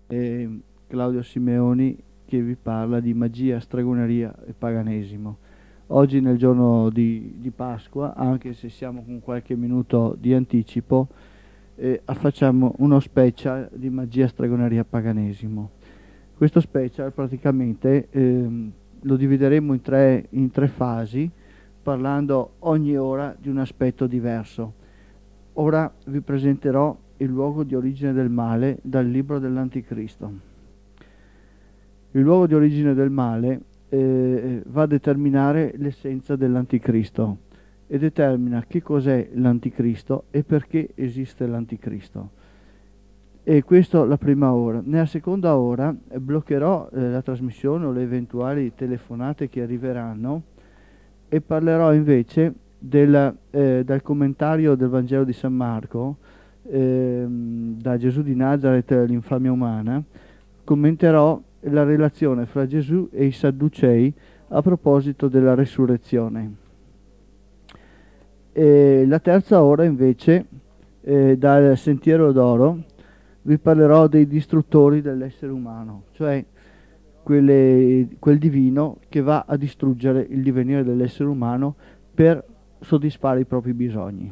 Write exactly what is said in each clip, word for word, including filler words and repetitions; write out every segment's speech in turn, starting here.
è Claudio Simeoni che vi parla di magia, stregoneria e paganesimo. Oggi nel giorno di, di Pasqua, anche se siamo con qualche minuto di anticipo, eh, facciamo uno special di magia, stregoneria e paganesimo. Questo special praticamente ehm, lo divideremo in tre, in tre fasi, parlando ogni ora di un aspetto diverso. Ora vi presenterò il luogo di origine del male dal libro dell'Anticristo. Il luogo di origine del male eh, va a determinare l'essenza dell'Anticristo e determina che cos'è l'Anticristo e perché esiste l'Anticristo. E questo la prima ora. Nella seconda ora eh, bloccherò eh, la trasmissione o le eventuali telefonate che arriveranno e parlerò invece del, eh, dal commentario del Vangelo di San Marco, ehm, da Gesù di Nazaret all'infamia umana. Commenterò la relazione fra Gesù e i Sadducei a proposito della resurrezione. E la terza ora invece, eh, dal Sentiero d'Oro, vi parlerò dei distruttori dell'essere umano, cioè quelle, quel divino che va a distruggere il divenire dell'essere umano per soddisfare i propri bisogni.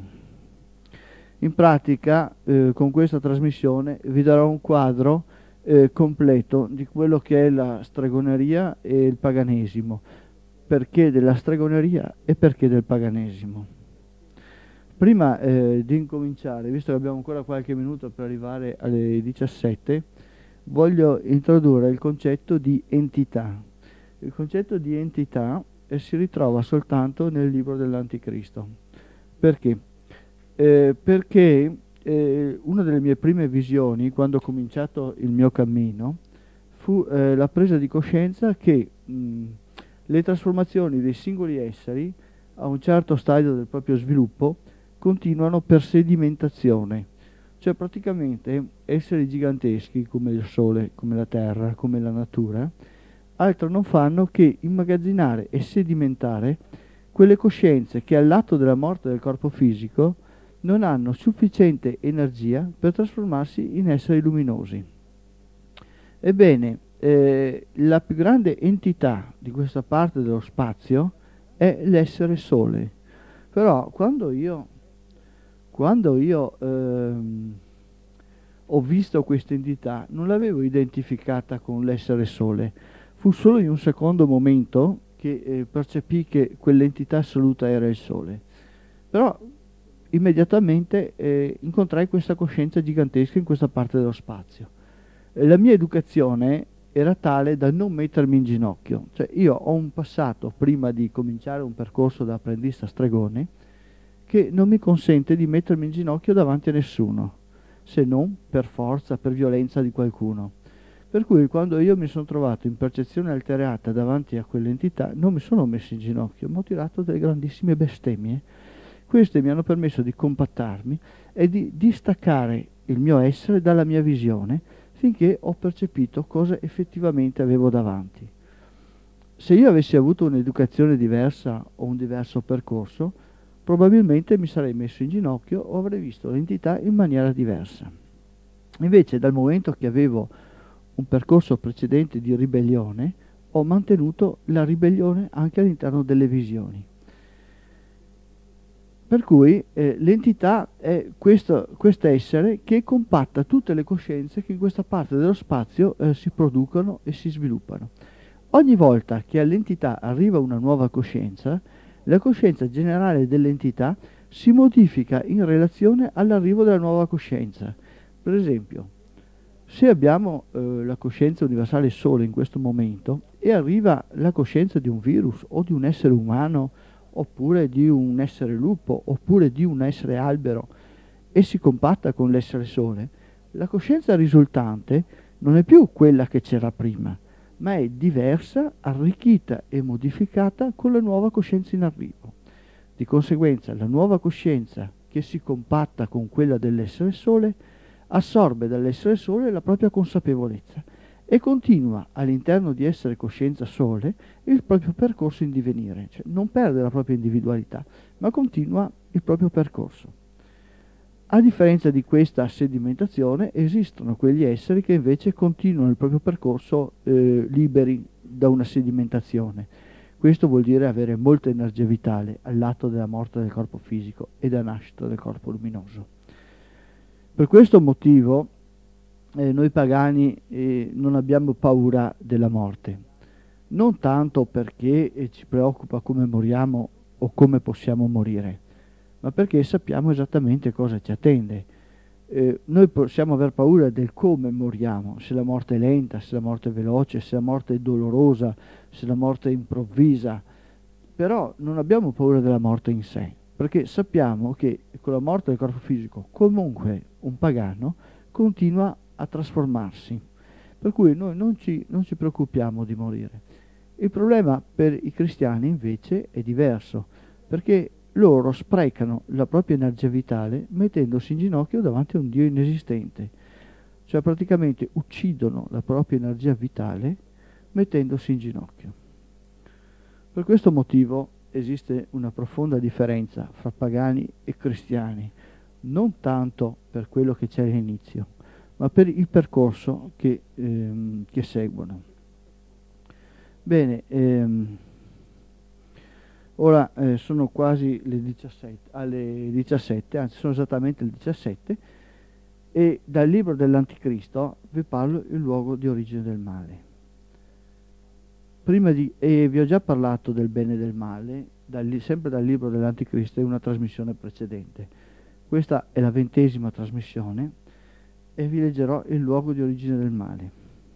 In pratica, eh, con questa trasmissione vi darò un quadro eh, completo di quello che è la stregoneria e il paganesimo, perché della stregoneria e perché del paganesimo. Prima eh, di incominciare, visto che abbiamo ancora qualche minuto per arrivare alle diciassette, voglio introdurre il concetto di entità. Il concetto di entità eh, si ritrova soltanto nel libro dell'Anticristo. Perché? Eh, perché eh, una delle mie prime visioni, quando ho cominciato il mio cammino, fu eh, la presa di coscienza che mh, le trasformazioni dei singoli esseri a un certo stadio del proprio sviluppo continuano per sedimentazione, cioè praticamente esseri giganteschi come il Sole, come la Terra, come la natura, altro non fanno che immagazzinare e sedimentare quelle coscienze che all'atto della morte del corpo fisico non hanno sufficiente energia per trasformarsi in esseri luminosi. Ebbene, eh, la più grande entità di questa parte dello spazio è l'essere Sole. Però quando io Quando io ehm, ho visto questa entità, non l'avevo identificata con l'essere Sole. Fu solo in un secondo momento che eh, percepì che quell'entità assoluta era il Sole. Però immediatamente eh, incontrai questa coscienza gigantesca in questa parte dello spazio. E la mia educazione era tale da non mettermi in ginocchio. Cioè io ho un passato, prima di cominciare un percorso da apprendista stregone, che non mi consente di mettermi in ginocchio davanti a nessuno, se non per forza, per violenza di qualcuno. Per cui quando io mi sono trovato in percezione alterata davanti a quell'entità, non mi sono messo in ginocchio, ma ho tirato delle grandissime bestemmie. Queste mi hanno permesso di compattarmi e di distaccare il mio essere dalla mia visione, finché ho percepito cosa effettivamente avevo davanti. Se io avessi avuto un'educazione diversa o un diverso percorso, probabilmente mi sarei messo in ginocchio o avrei visto l'entità in maniera diversa. Invece, dal momento che avevo un percorso precedente di ribellione, ho mantenuto la ribellione anche all'interno delle visioni. Per cui eh, l'entità è questo essere che compatta tutte le coscienze che in questa parte dello spazio eh, si producono e si sviluppano. Ogni volta che all'entità arriva una nuova coscienza, la coscienza generale dell'entità si modifica in relazione all'arrivo della nuova coscienza. Per esempio, se abbiamo eh, la coscienza universale Sole in questo momento e arriva la coscienza di un virus o di un essere umano oppure di un essere lupo oppure di un essere albero e si compatta con l'essere Sole, la coscienza risultante non è più quella che c'era prima, ma è diversa, arricchita e modificata con la nuova coscienza in arrivo. Di conseguenza, la nuova coscienza che si compatta con quella dell'essere Sole assorbe dall'essere Sole la propria consapevolezza e continua all'interno di essere coscienza Sole il proprio percorso in divenire, cioè non perde la propria individualità, ma continua il proprio percorso. A differenza di questa sedimentazione, esistono quegli esseri che invece continuano il proprio percorso eh, liberi da una sedimentazione. Questo vuol dire avere molta energia vitale all'atto della morte del corpo fisico e della nascita del corpo luminoso. Per questo motivo eh, noi pagani eh, non abbiamo paura della morte, non tanto perché eh, ci preoccupa come moriamo o come possiamo morire, ma perché sappiamo esattamente cosa ci attende. Eh, noi possiamo aver paura del come moriamo, se la morte è lenta, se la morte è veloce, se la morte è dolorosa, se la morte è improvvisa, però non abbiamo paura della morte in sé, perché sappiamo che con la morte del corpo fisico comunque un pagano continua a trasformarsi, per cui noi non ci, non ci preoccupiamo di morire. Il problema per i cristiani invece è diverso, perché loro sprecano la propria energia vitale mettendosi in ginocchio davanti a un Dio inesistente, cioè praticamente uccidono la propria energia vitale mettendosi in ginocchio. Per questo motivo esiste una profonda differenza fra pagani e cristiani, non tanto per quello che c'è all'inizio, ma per il percorso che, ehm, che seguono. Bene, ehm, ora eh, sono quasi le diciassette, alle diciassette, anzi sono esattamente le diciassette, e dal libro dell'Anticristo vi parlo il luogo di origine del male. Prima di, e vi ho già parlato del bene e del male, dal, sempre dal libro dell'Anticristo in una trasmissione precedente. Questa è la ventesima trasmissione e vi leggerò il luogo di origine del male.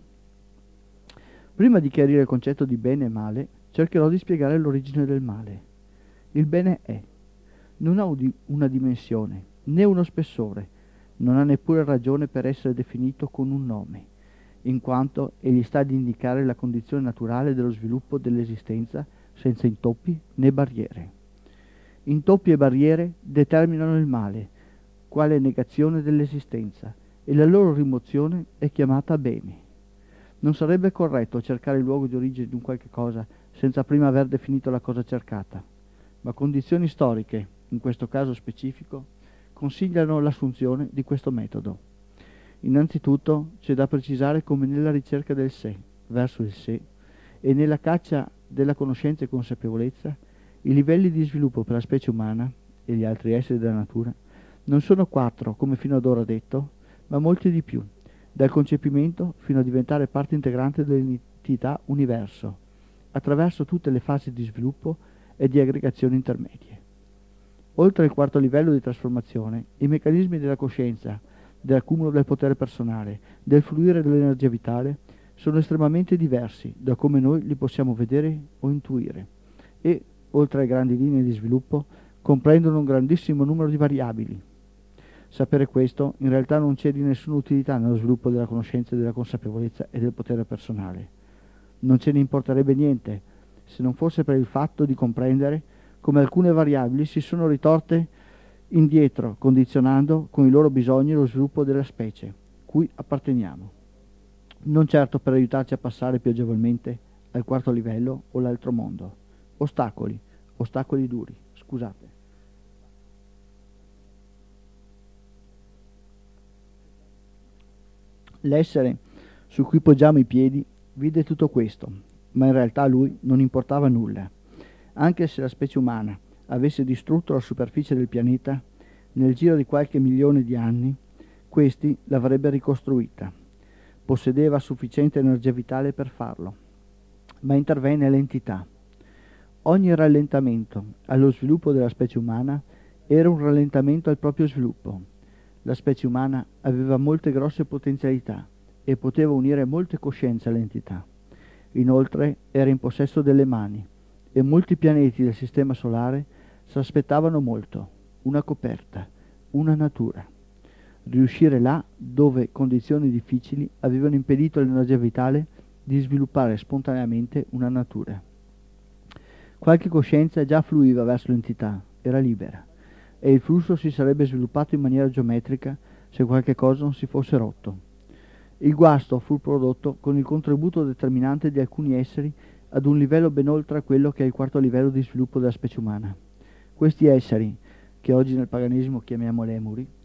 Prima di chiarire il concetto di bene e male, cercherò di spiegare l'origine del male. Il bene è, non ha una dimensione, né uno spessore, non ha neppure ragione per essere definito con un nome, in quanto egli sta ad indicare la condizione naturale dello sviluppo dell'esistenza senza intoppi né barriere. Intoppi e barriere determinano il male, quale negazione dell'esistenza, e la loro rimozione è chiamata bene. Non sarebbe corretto cercare il luogo di origine di un qualche cosa senza prima aver definito la cosa cercata, ma condizioni storiche, in questo caso specifico, consigliano l'assunzione di questo metodo. Innanzitutto c'è da precisare come nella ricerca del sé, verso il sé, e nella caccia della conoscenza e consapevolezza, i livelli di sviluppo per la specie umana e gli altri esseri della natura non sono quattro, come fino ad ora detto, ma molti di più, dal concepimento fino a diventare parte integrante dell'entità universo, attraverso tutte le fasi di sviluppo e di aggregazione intermedie. Oltre al quarto livello di trasformazione, i meccanismi della coscienza, dell'accumulo del potere personale, del fluire dell'energia vitale, sono estremamente diversi da come noi li possiamo vedere o intuire e, oltre alle grandi linee di sviluppo, comprendono un grandissimo numero di variabili. Sapere questo in realtà non c'è di nessuna utilità nello sviluppo della conoscenza, della consapevolezza e del potere personale. Non ce ne importerebbe niente se non fosse per il fatto di comprendere come alcune variabili si sono ritorte indietro, condizionando con i loro bisogni lo sviluppo della specie cui apparteniamo. Non certo per aiutarci a passare più agevolmente al quarto livello o l'altro mondo. Ostacoli, ostacoli duri, scusate. L'essere su cui poggiamo i piedi vide tutto questo, ma in realtà a lui non importava nulla. Anche se la specie umana avesse distrutto la superficie del pianeta, nel giro di qualche milione di anni, questi l'avrebbe ricostruita. Possedeva sufficiente energia vitale per farlo, ma intervenne l'entità. Ogni rallentamento allo sviluppo della specie umana era un rallentamento al proprio sviluppo. La specie umana aveva molte grosse potenzialità e poteva unire molte coscienze all'entità. Inoltre era in possesso delle mani e molti pianeti del sistema solare si aspettavano molto, una coperta, una natura. Riuscire là dove condizioni difficili avevano impedito all'energia vitale di sviluppare spontaneamente una natura. Qualche coscienza già fluiva verso l'entità, era libera, e il flusso si sarebbe sviluppato in maniera geometrica se qualche cosa non si fosse rotto. Il guasto fu prodotto con il contributo determinante di alcuni esseri ad un livello ben oltre quello che è il quarto livello di sviluppo della specie umana. Questi esseri, che oggi nel paganesimo chiamiamo lemuri,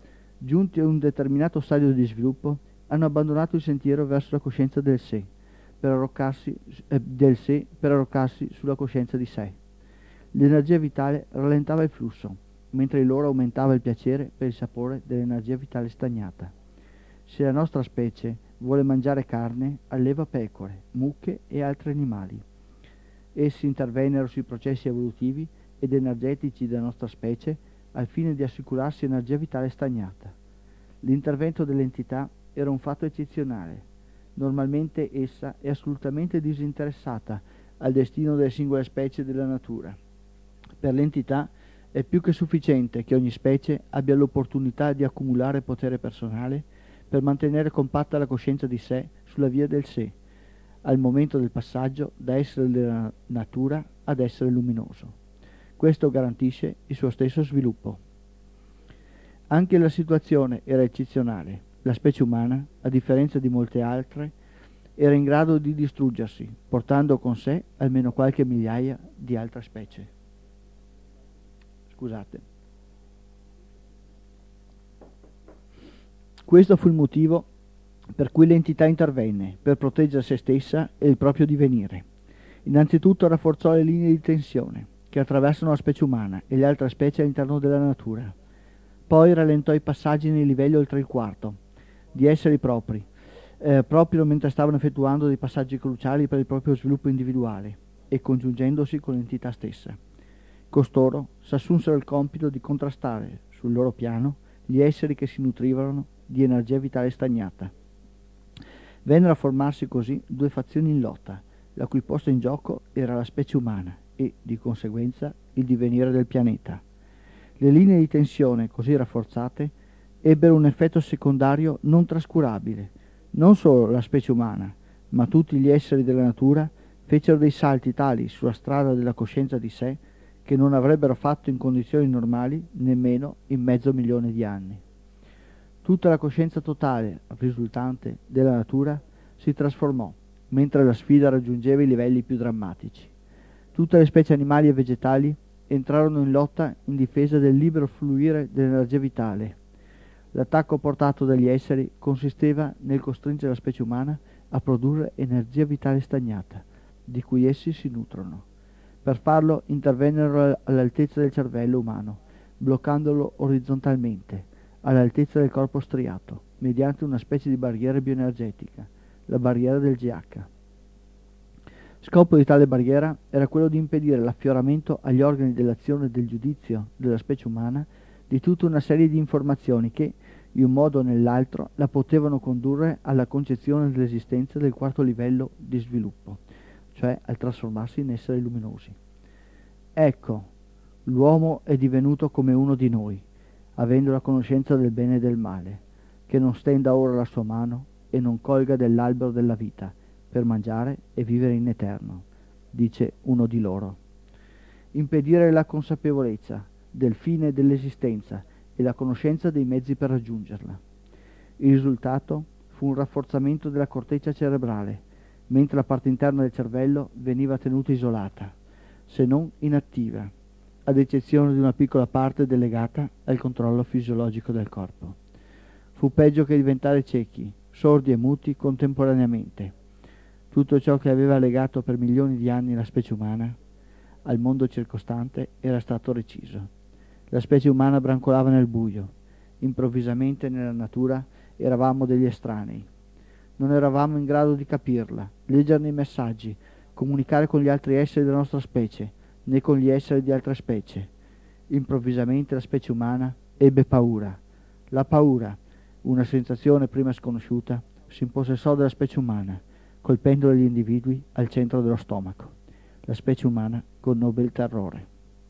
Giunti a un determinato stadio di sviluppo, hanno abbandonato il sentiero verso la coscienza del sé, per arroccarsi, eh, del sé per arroccarsi sulla coscienza di sé. L'energia vitale rallentava il flusso, mentre in loro aumentava il piacere per il sapore dell'energia vitale stagnata. Se la nostra specie vuole mangiare carne, alleva pecore, mucche e altri animali. Essi intervennero sui processi evolutivi ed energetici della nostra specie al fine di assicurarsi energia vitale stagnata. L'intervento dell'entità era un fatto eccezionale. Normalmente essa è assolutamente disinteressata al destino delle singole specie della natura. Per l'entità è più che sufficiente che ogni specie abbia l'opportunità di accumulare potere personale per mantenere compatta la coscienza di sé sulla via del sé, al momento del passaggio da essere della natura ad essere luminoso. Questo garantisce il suo stesso sviluppo. Anche la situazione era eccezionale. La specie umana, a differenza di molte altre, era in grado di distruggersi, portando con sé almeno qualche migliaia di altre specie. Scusate. Questo fu il motivo per cui l'entità intervenne, per proteggere se stessa e il proprio divenire. Innanzitutto rafforzò le linee di tensione che attraversano la specie umana e le altre specie all'interno della natura. Poi rallentò i passaggi nei livelli oltre il quarto, di esseri propri, eh, proprio mentre stavano effettuando dei passaggi cruciali per il proprio sviluppo individuale e congiungendosi con l'entità stessa. Costoro s'assunsero il compito di contrastare sul loro piano gli esseri che si nutrivano di energia vitale stagnata. Vennero a formarsi così due fazioni in lotta, la cui posta in gioco era la specie umana e, di conseguenza, il divenire del pianeta. Le linee di tensione così rafforzate ebbero un effetto secondario non trascurabile. Non solo la specie umana, ma tutti gli esseri della natura fecero dei salti tali sulla strada della coscienza di sé che non avrebbero fatto in condizioni normali nemmeno in mezzo milione di anni. Tutta la coscienza totale risultante della natura si trasformò, mentre la sfida raggiungeva i livelli più drammatici. Tutte le specie animali e vegetali entrarono in lotta in difesa del libero fluire dell'energia vitale. L'attacco portato dagli esseri consisteva nel costringere la specie umana a produrre energia vitale stagnata, di cui essi si nutrono. Per farlo intervennero all'altezza del cervello umano, bloccandolo orizzontalmente, all'altezza del corpo striato, mediante una specie di barriera bioenergetica, la barriera del G H. Scopo di tale barriera era quello di impedire l'affioramento agli organi dell'azione e del giudizio della specie umana di tutta una serie di informazioni che, in un modo o nell'altro, la potevano condurre alla concezione dell'esistenza del quarto livello di sviluppo, cioè al trasformarsi in esseri luminosi. Ecco, l'uomo è divenuto come uno di noi, avendo la conoscenza del bene e del male, che non stenda ora la sua mano e non colga dell'albero della vita per mangiare e vivere in eterno, dice uno di loro. Impedire la consapevolezza del fine dell'esistenza e la conoscenza dei mezzi per raggiungerla. Il risultato fu un rafforzamento della corteccia cerebrale, mentre la parte interna del cervello veniva tenuta isolata, se non inattiva, ad eccezione di una piccola parte delegata al controllo fisiologico del corpo. Fu peggio che diventare ciechi, sordi e muti contemporaneamente. Tutto ciò che aveva legato per milioni di anni la specie umana al mondo circostante era stato reciso. La specie umana brancolava nel buio. Improvvisamente nella natura eravamo degli estranei. Non eravamo in grado di capirla, leggerne i messaggi, comunicare con gli altri esseri della nostra specie, né con gli esseri di altre specie. Improvvisamente la specie umana ebbe paura. La paura, una sensazione prima sconosciuta, si impossessò della specie umana, colpendo gli individui al centro dello stomaco. La specie umana conobbe il terrore.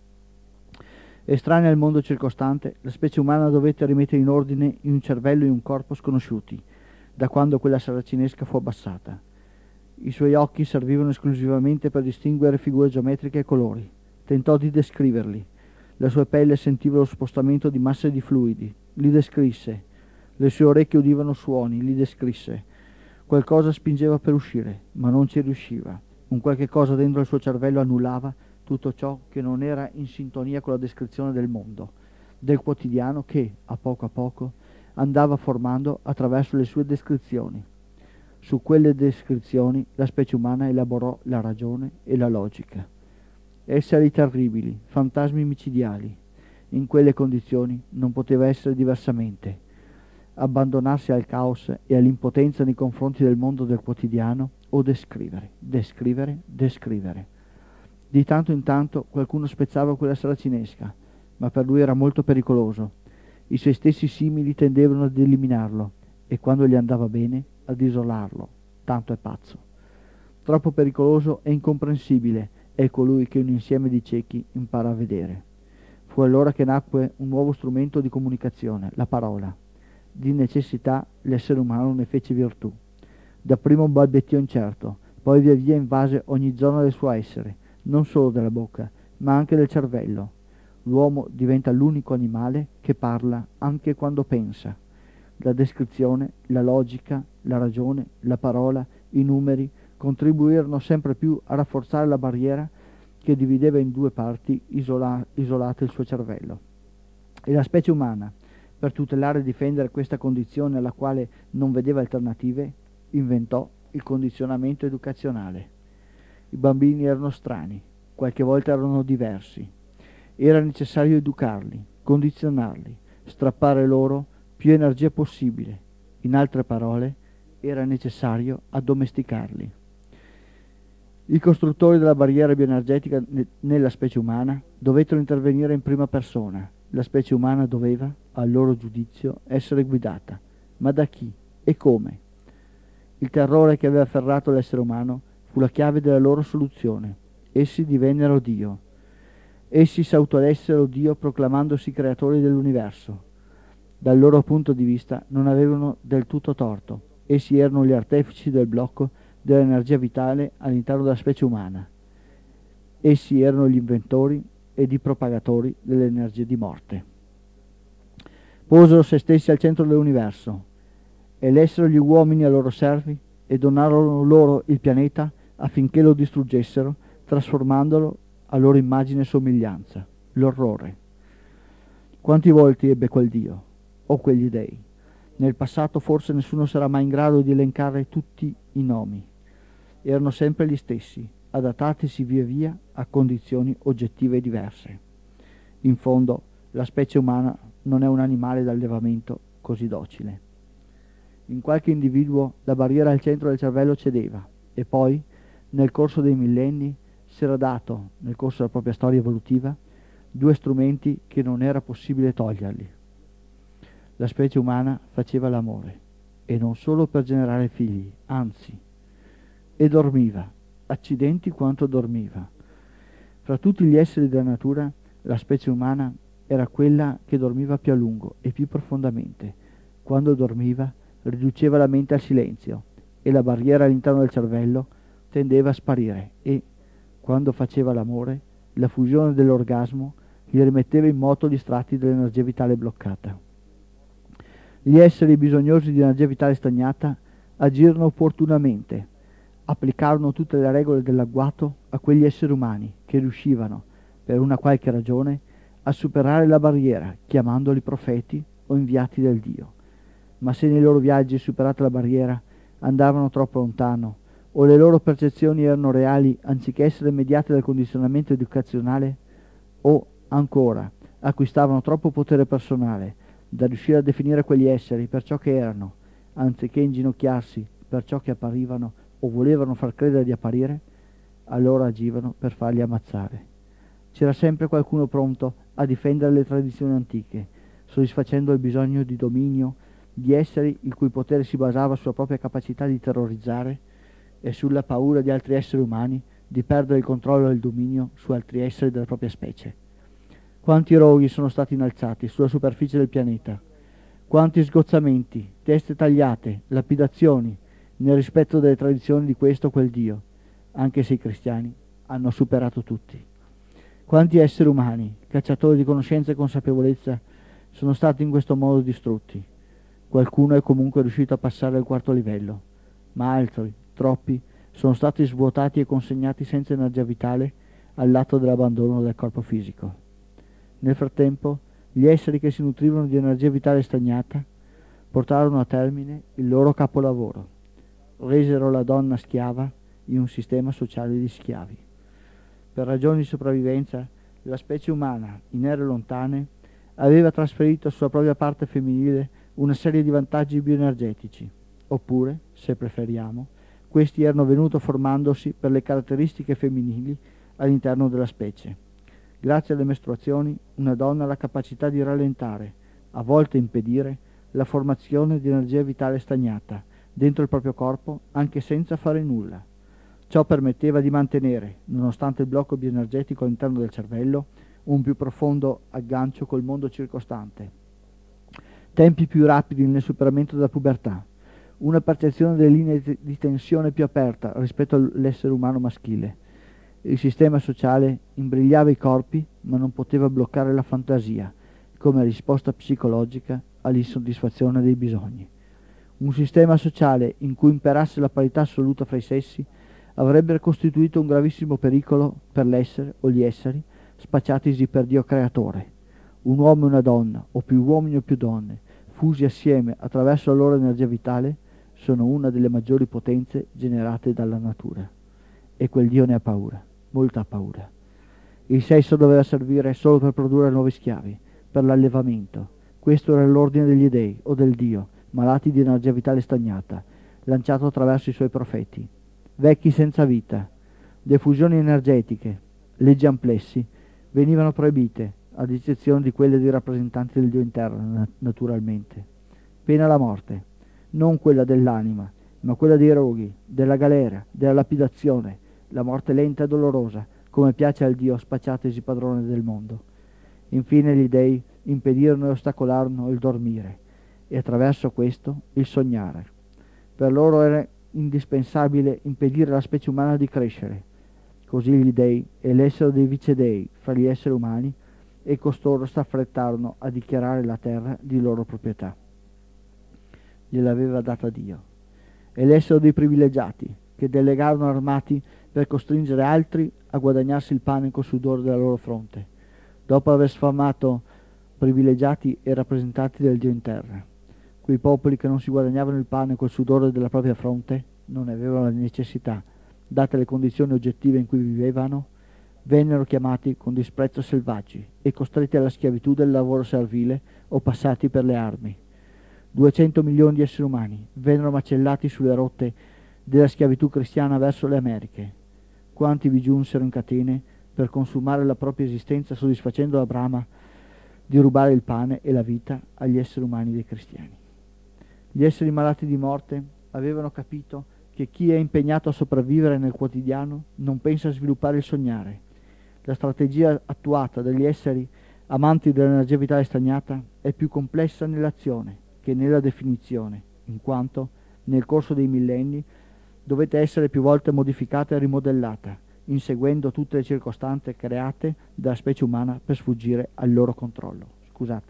Estranea al mondo circostante, la specie umana dovette rimettere in ordine in un cervello e in un corpo sconosciuti, da quando quella saracinesca fu abbassata. I suoi occhi servivano esclusivamente per distinguere figure geometriche e colori. Tentò di descriverli. La sua pelle sentiva lo spostamento di masse di fluidi. Li descrisse. Le sue orecchie udivano suoni. Li descrisse. Qualcosa spingeva per uscire, ma non ci riusciva. Un qualche cosa dentro il suo cervello annullava tutto ciò che non era in sintonia con la descrizione del mondo, del quotidiano che, a poco a poco, andava formando attraverso le sue descrizioni. Su quelle descrizioni la specie umana elaborò la ragione e la logica. Esseri terribili, fantasmi micidiali. In quelle condizioni non poteva essere diversamente. Abbandonarsi al caos e all'impotenza nei confronti del mondo del quotidiano o descrivere, descrivere, descrivere. Di tanto in tanto qualcuno spezzava quella saracinesca, ma per lui era molto pericoloso. I suoi stessi simili tendevano ad eliminarlo e quando gli andava bene ad isolarlo, tanto è pazzo. Troppo pericoloso e incomprensibile è colui che un insieme di ciechi impara a vedere. Fu allora che nacque un nuovo strumento di comunicazione, la parola. Di necessità l'essere umano ne fece virtù. Dapprima un balbettio incerto, poi via via invase ogni zona del suo essere, non solo della bocca, ma anche del cervello. L'uomo diventa l'unico animale che parla anche quando pensa. La descrizione, la logica, la ragione, la parola, i numeri contribuirono sempre più a rafforzare la barriera che divideva in due parti isola- isolate il suo cervello. E la specie umana, per tutelare e difendere questa condizione alla quale non vedeva alternative, inventò il condizionamento educazionale. I bambini erano strani, qualche volta erano diversi. Era necessario educarli, condizionarli, strappare loro più energia possibile. In altre parole, era necessario addomesticarli. I costruttori della barriera bioenergetica ne- nella specie umana dovettero intervenire in prima persona. La specie umana doveva, a loro giudizio, essere guidata. Ma da chi e come? Il terrore che aveva afferrato l'essere umano fu la chiave della loro soluzione. Essi divennero Dio. Essi s'autoelessero Dio proclamandosi creatori dell'universo. Dal loro punto di vista non avevano del tutto torto. Essi erano gli artefici del blocco dell'energia vitale all'interno della specie umana. Essi erano gli inventori ed i propagatori delle energie di morte. Posero se stessi al centro dell'universo, elessero gli uomini a loro servi e donarono loro il pianeta affinché lo distruggessero, trasformandolo a loro immagine e somiglianza. L'orrore. Quanti volti ebbe quel Dio, o quegli dei? Nel passato forse nessuno sarà mai in grado di elencare tutti i nomi. Erano sempre gli stessi, adattatisi via via a condizioni oggettive diverse. In fondo, la specie umana non è un animale d'allevamento così docile. In qualche individuo la barriera al centro del cervello cedeva e poi, nel corso dei millenni, si era dato, nel corso della propria storia evolutiva, due strumenti che non era possibile togliergli. La specie umana faceva l'amore, e non solo per generare figli, anzi, e dormiva, accidenti quanto dormiva. Fra tutti gli esseri della natura, la specie umana era quella che dormiva più a lungo e più profondamente. Quando dormiva, riduceva la mente al silenzio e la barriera all'interno del cervello tendeva a sparire e, quando faceva l'amore, la fusione dell'orgasmo gli rimetteva in moto gli strati dell'energia vitale bloccata. Gli esseri bisognosi di energia vitale stagnata agirono opportunamente, applicarono tutte le regole dell'agguato a quegli esseri umani che riuscivano, per una qualche ragione, a superare la barriera, chiamandoli profeti o inviati del Dio. Ma se nei loro viaggi, superata la barriera, andavano troppo lontano, o le loro percezioni erano reali anziché essere mediate dal condizionamento educazionale, o, ancora, acquistavano troppo potere personale da riuscire a definire quegli esseri per ciò che erano, anziché inginocchiarsi per ciò che apparivano o volevano far credere di apparire, allora agivano per farli ammazzare. C'era sempre qualcuno pronto a difendere le tradizioni antiche, soddisfacendo il bisogno di dominio di esseri il cui potere si basava sulla propria capacità di terrorizzare e sulla paura di altri esseri umani di perdere il controllo e il dominio su altri esseri della propria specie. Quanti roghi sono stati innalzati sulla superficie del pianeta, quanti sgozzamenti, teste tagliate, lapidazioni, nel rispetto delle tradizioni di questo o quel Dio, anche se i cristiani hanno superato tutti. Quanti esseri umani, cacciatori di conoscenza e consapevolezza, sono stati in questo modo distrutti. Qualcuno è comunque riuscito a passare al quarto livello, ma altri, troppi, sono stati svuotati e consegnati senza energia vitale all'atto dell'abbandono del corpo fisico. Nel frattempo, gli esseri che si nutrivano di energia vitale stagnata portarono a termine il loro capolavoro. Resero la donna schiava in un sistema sociale di schiavi. Per ragioni di sopravvivenza, la specie umana, in ere lontane, aveva trasferito sulla propria parte femminile una serie di vantaggi bioenergetici, oppure, se preferiamo, questi erano venuti formandosi per le caratteristiche femminili all'interno della specie. Grazie alle mestruazioni, una donna ha la capacità di rallentare, a volte impedire, la formazione di energia vitale stagnata dentro il proprio corpo anche senza fare nulla. Ciò permetteva di mantenere, nonostante il blocco bioenergetico all'interno del cervello, un più profondo aggancio col mondo circostante, tempi più rapidi nel superamento della pubertà, una percezione delle linee di tensione più aperta rispetto all'essere umano maschile. Il sistema sociale imbrigliava i corpi ma non poteva bloccare la fantasia come risposta psicologica all'insoddisfazione dei bisogni. Un sistema sociale in cui imperasse la parità assoluta fra i sessi avrebbe costituito un gravissimo pericolo per l'essere o gli esseri spacciatisi per Dio creatore. Un uomo e una donna, o più uomini o più donne, fusi assieme attraverso la loro energia vitale, sono una delle maggiori potenze generate dalla natura. E quel Dio ne ha paura, molta paura. Il sesso doveva servire solo per produrre nuovi schiavi, per l'allevamento. Questo era l'ordine degli dei, o del Dio, malati di energia vitale stagnata, lanciato attraverso i suoi profeti. Vecchi senza vita, defusioni energetiche, leggi amplessi, venivano proibite, ad eccezione di quelle dei rappresentanti del Dio interno, naturalmente. Pena la morte, non quella dell'anima, ma quella dei roghi, della galera, della lapidazione, la morte lenta e dolorosa, come piace al Dio spacciatesi padrone del mondo. Infine gli dei impedirono e ostacolarono il dormire, e attraverso questo il sognare. Per loro era indispensabile impedire alla specie umana di crescere. Così gli dei elessero dei vicedei fra gli esseri umani e costoro s'affrettarono a dichiarare la terra di loro proprietà. Gliel'aveva data Dio. Elessero dei privilegiati che delegarono armati per costringere altri a guadagnarsi il pane col sudore della loro fronte, dopo aver sfamato privilegiati e rappresentanti del Dio in terra. Quei popoli che non si guadagnavano il pane col sudore della propria fronte non ne avevano la necessità, date le condizioni oggettive in cui vivevano, vennero chiamati con disprezzo selvaggi e costretti alla schiavitù del lavoro servile o passati per le armi. duecento milioni di esseri umani vennero macellati sulle rotte della schiavitù cristiana verso le Americhe. Quanti vi giunsero in catene per consumare la propria esistenza soddisfacendo la brama di rubare il pane e la vita agli esseri umani dei cristiani. Gli esseri malati di morte avevano capito che chi è impegnato a sopravvivere nel quotidiano non pensa a sviluppare il sognare. La strategia attuata dagli esseri amanti dell'energia vitale stagnata è più complessa nell'azione che nella definizione, in quanto nel corso dei millenni dovete essere più volte modificata e rimodellata, inseguendo tutte le circostanze create dalla specie umana per sfuggire al loro controllo. Scusate.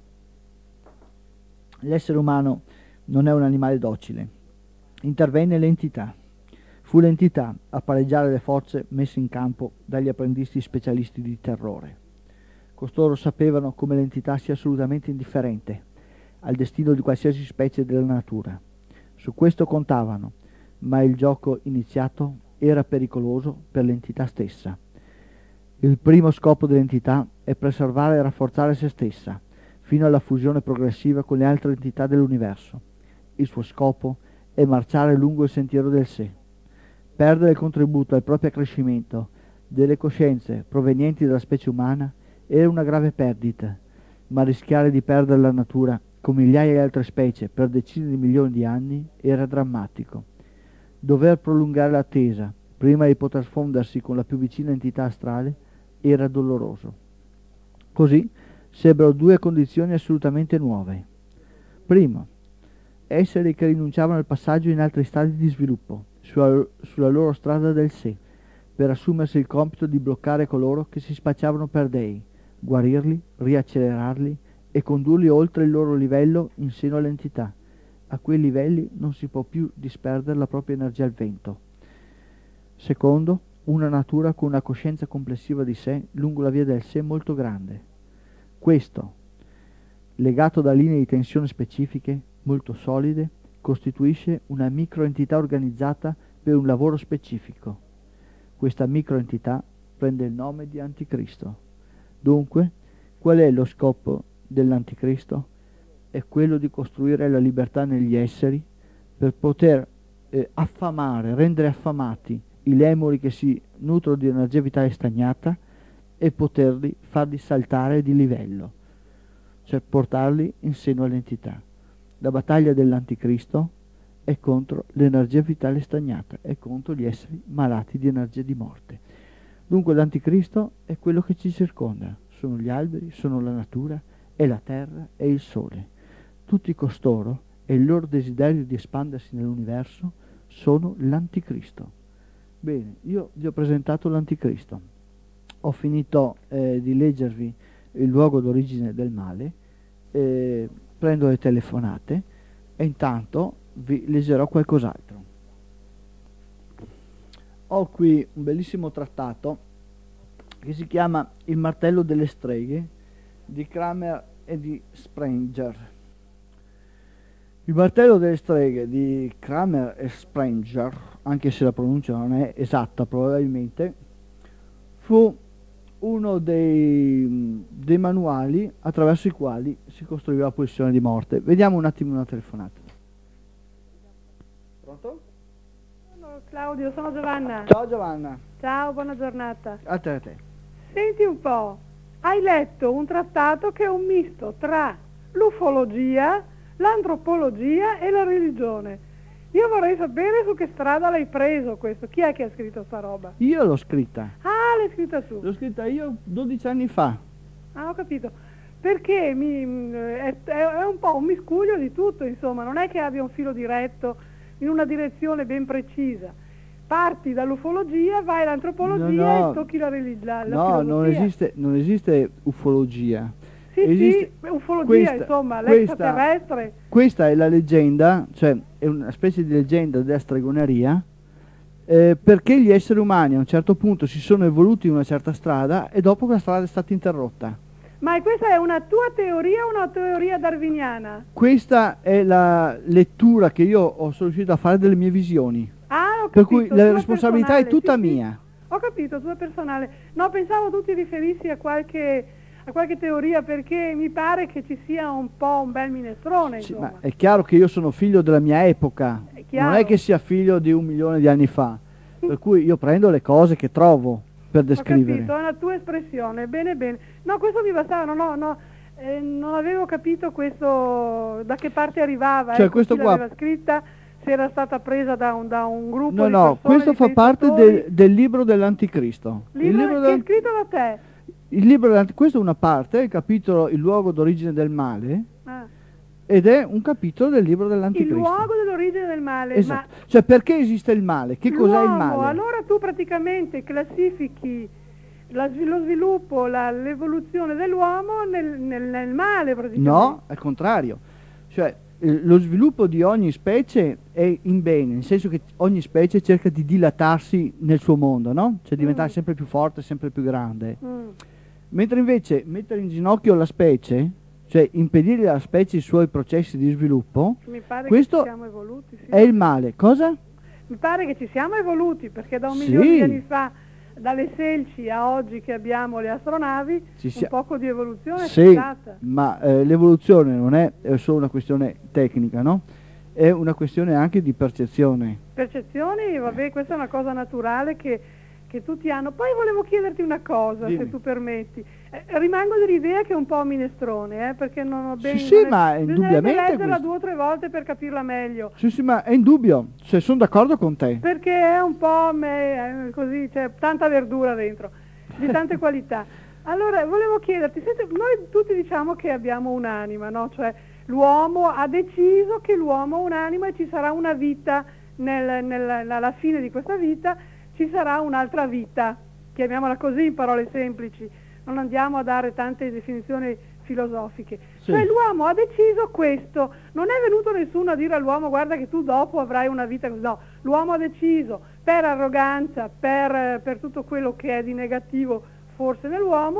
L'essere umano non è un animale docile. Intervenne l'entità. Fu l'entità a pareggiare le forze messe in campo dagli apprendisti specialisti di terrore. Costoro sapevano come l'entità sia assolutamente indifferente al destino di qualsiasi specie della natura. Su questo contavano, ma il gioco iniziato era pericoloso per l'entità stessa. Il primo scopo dell'entità è preservare e rafforzare se stessa, fino alla fusione progressiva con le altre entità dell'universo. Il suo scopo è marciare lungo il sentiero del sé. Perdere il contributo al proprio accrescimento delle coscienze provenienti dalla specie umana era una grave perdita, ma rischiare di perdere la natura con migliaia di altre specie per decine di milioni di anni era drammatico. Dover prolungare l'attesa prima di poter fondersi con la più vicina entità astrale era doloroso. Così sebbero due condizioni assolutamente nuove. Primo, esseri che rinunciavano al passaggio in altri stadi di sviluppo sulla, sulla loro strada del sé, per assumersi il compito di bloccare coloro che si spacciavano per dei, guarirli, riaccelerarli e condurli oltre il loro livello in seno all'entità. A quei livelli non si può più disperdere la propria energia al vento. Secondo, una natura con una coscienza complessiva di sé lungo la via del sé molto grande. Questo, legato da linee di tensione specifiche, molto solide, costituisce una microentità organizzata per un lavoro specifico. Questa microentità prende il nome di Anticristo. Dunque, qual è lo scopo dell'Anticristo? È quello di costruire la libertà negli esseri per poter eh, affamare, rendere affamati i lemuri che si nutrono di energia vitale stagnata e poterli farli saltare di livello, cioè portarli in seno all'entità. La battaglia dell'Anticristo è contro l'energia vitale stagnata, è contro gli esseri malati di energia di morte. Dunque l'Anticristo è quello che ci circonda, sono gli alberi, sono la natura, è la terra e il sole. Tutti costoro e il loro desiderio di espandersi nell'universo sono l'Anticristo. Bene, io vi ho presentato l'Anticristo, ho finito eh, di leggervi il luogo d'origine del male, eh, prendo le telefonate e intanto vi leggerò qualcos'altro. Ho qui un bellissimo trattato che si chiama Il martello delle streghe di Kramer e di Sprenger. Il martello delle streghe di Kramer e Sprenger, anche se la pronuncia non è esatta probabilmente, fu uno dei, dei manuali attraverso i quali si costruiva la pulsione di morte. Vediamo un attimo una telefonata. Pronto? Ciao Claudio, sono Giovanna. Ciao Giovanna. Ciao, buona giornata. A te, a te. Senti un po', hai letto un trattato che è un misto tra l'ufologia, l'antropologia e la religione. Io vorrei sapere su che strada l'hai preso questo. Chi è che ha scritto sta roba? Io l'ho scritta. Ah, l'hai scritta tu. L'ho scritta io dodici anni fa. Ah, ho capito. Perché mi, è, è un po' un miscuglio di tutto, insomma, non è che abbia un filo diretto in una direzione ben precisa. Parti dall'ufologia, vai all'antropologia no, no, e tocchi la religione. No, non esiste, non esiste ufologia. Sì, esiste sì, ufologia, questa, insomma, questa, l'extraterrestre. Questa è la leggenda, cioè è una specie di leggenda della stregoneria, eh, perché gli esseri umani a un certo punto si sono evoluti in una certa strada e dopo quella strada è stata interrotta. Ma questa è una tua teoria o una teoria darwiniana? Questa è la lettura che io ho sono riuscito a fare delle mie visioni. Ah, ho capito. Per cui la responsabilità è tutta sì, mia. Sì. Ho capito, tua personale. No, pensavo tu ti riferissi a qualche, a qualche teoria, perché mi pare che ci sia un po' un bel minestrone, sì, insomma. ma è chiaro che io sono figlio della mia epoca, È non è che sia figlio di un milione di anni fa, per cui io prendo le cose che trovo per descrivere. Ho capito, è una tua espressione, bene bene. No, questo mi bastava, no, no, no. Eh, non avevo capito questo da che parte arrivava, cioè, ecco, questo chi qua l'aveva scritta, se era stata presa da un, da un gruppo no di no persone, questo di fa parte del, del libro dell'Anticristo. Libro il libro che è scritto da te? Il libro dell'Anticristo, questo è una parte, il capitolo Il luogo d'origine del male, ah. ed è un capitolo del libro dell'Anticristo. Il luogo dell'origine del male. Esatto. Ma cioè perché esiste il male? Che cos'è il male? Allora tu praticamente classifichi la, lo sviluppo, la, l'evoluzione dell'uomo nel, nel, nel male praticamente. No, al contrario. Cioè eh, lo sviluppo di ogni specie è in bene, nel senso che ogni specie cerca di dilatarsi nel suo mondo, no? Cioè diventare mm. sempre più forte, sempre più grande. Mm. Mentre invece mettere in ginocchio la specie, cioè impedire alla specie i suoi processi di sviluppo, Mi pare questo che ci siamo evoluti, sì, è il male. Cosa? Mi pare che ci siamo evoluti, perché da un sì. milione di anni fa, dalle selci a oggi che abbiamo le astronavi, ci sia... un poco di evoluzione sì, c'è stata. Ma eh, l'evoluzione non è, è solo una questione tecnica, no? È una questione anche di percezione. Percezioni, vabbè, questa è una cosa naturale che, che tutti hanno. Poi volevo chiederti una cosa, Dimmi. se tu permetti. Eh, rimango dell'idea che è un po' minestrone, eh, perché non ho ben... Sì, sì, non è, ma indubbiamente leggerla questo. due o tre volte per capirla meglio. Sì, sì, ma è indubbio, cioè, sono d'accordo con te. Perché è un po' me, così, c'è tanta verdura dentro, di tante qualità. Allora, volevo chiederti, senti, noi tutti diciamo che abbiamo un'anima, no? Cioè, l'uomo ha deciso che l'uomo ha un'anima e ci sarà una vita, nel, nel, alla fine di questa vita ci sarà un'altra vita, chiamiamola così in parole semplici, non andiamo a dare tante definizioni filosofiche. Sì. Cioè l'uomo ha deciso questo, non è venuto nessuno a dire all'uomo guarda che tu dopo avrai una vita così, no, l'uomo ha deciso per arroganza, per, per tutto quello che è di negativo forse nell'uomo,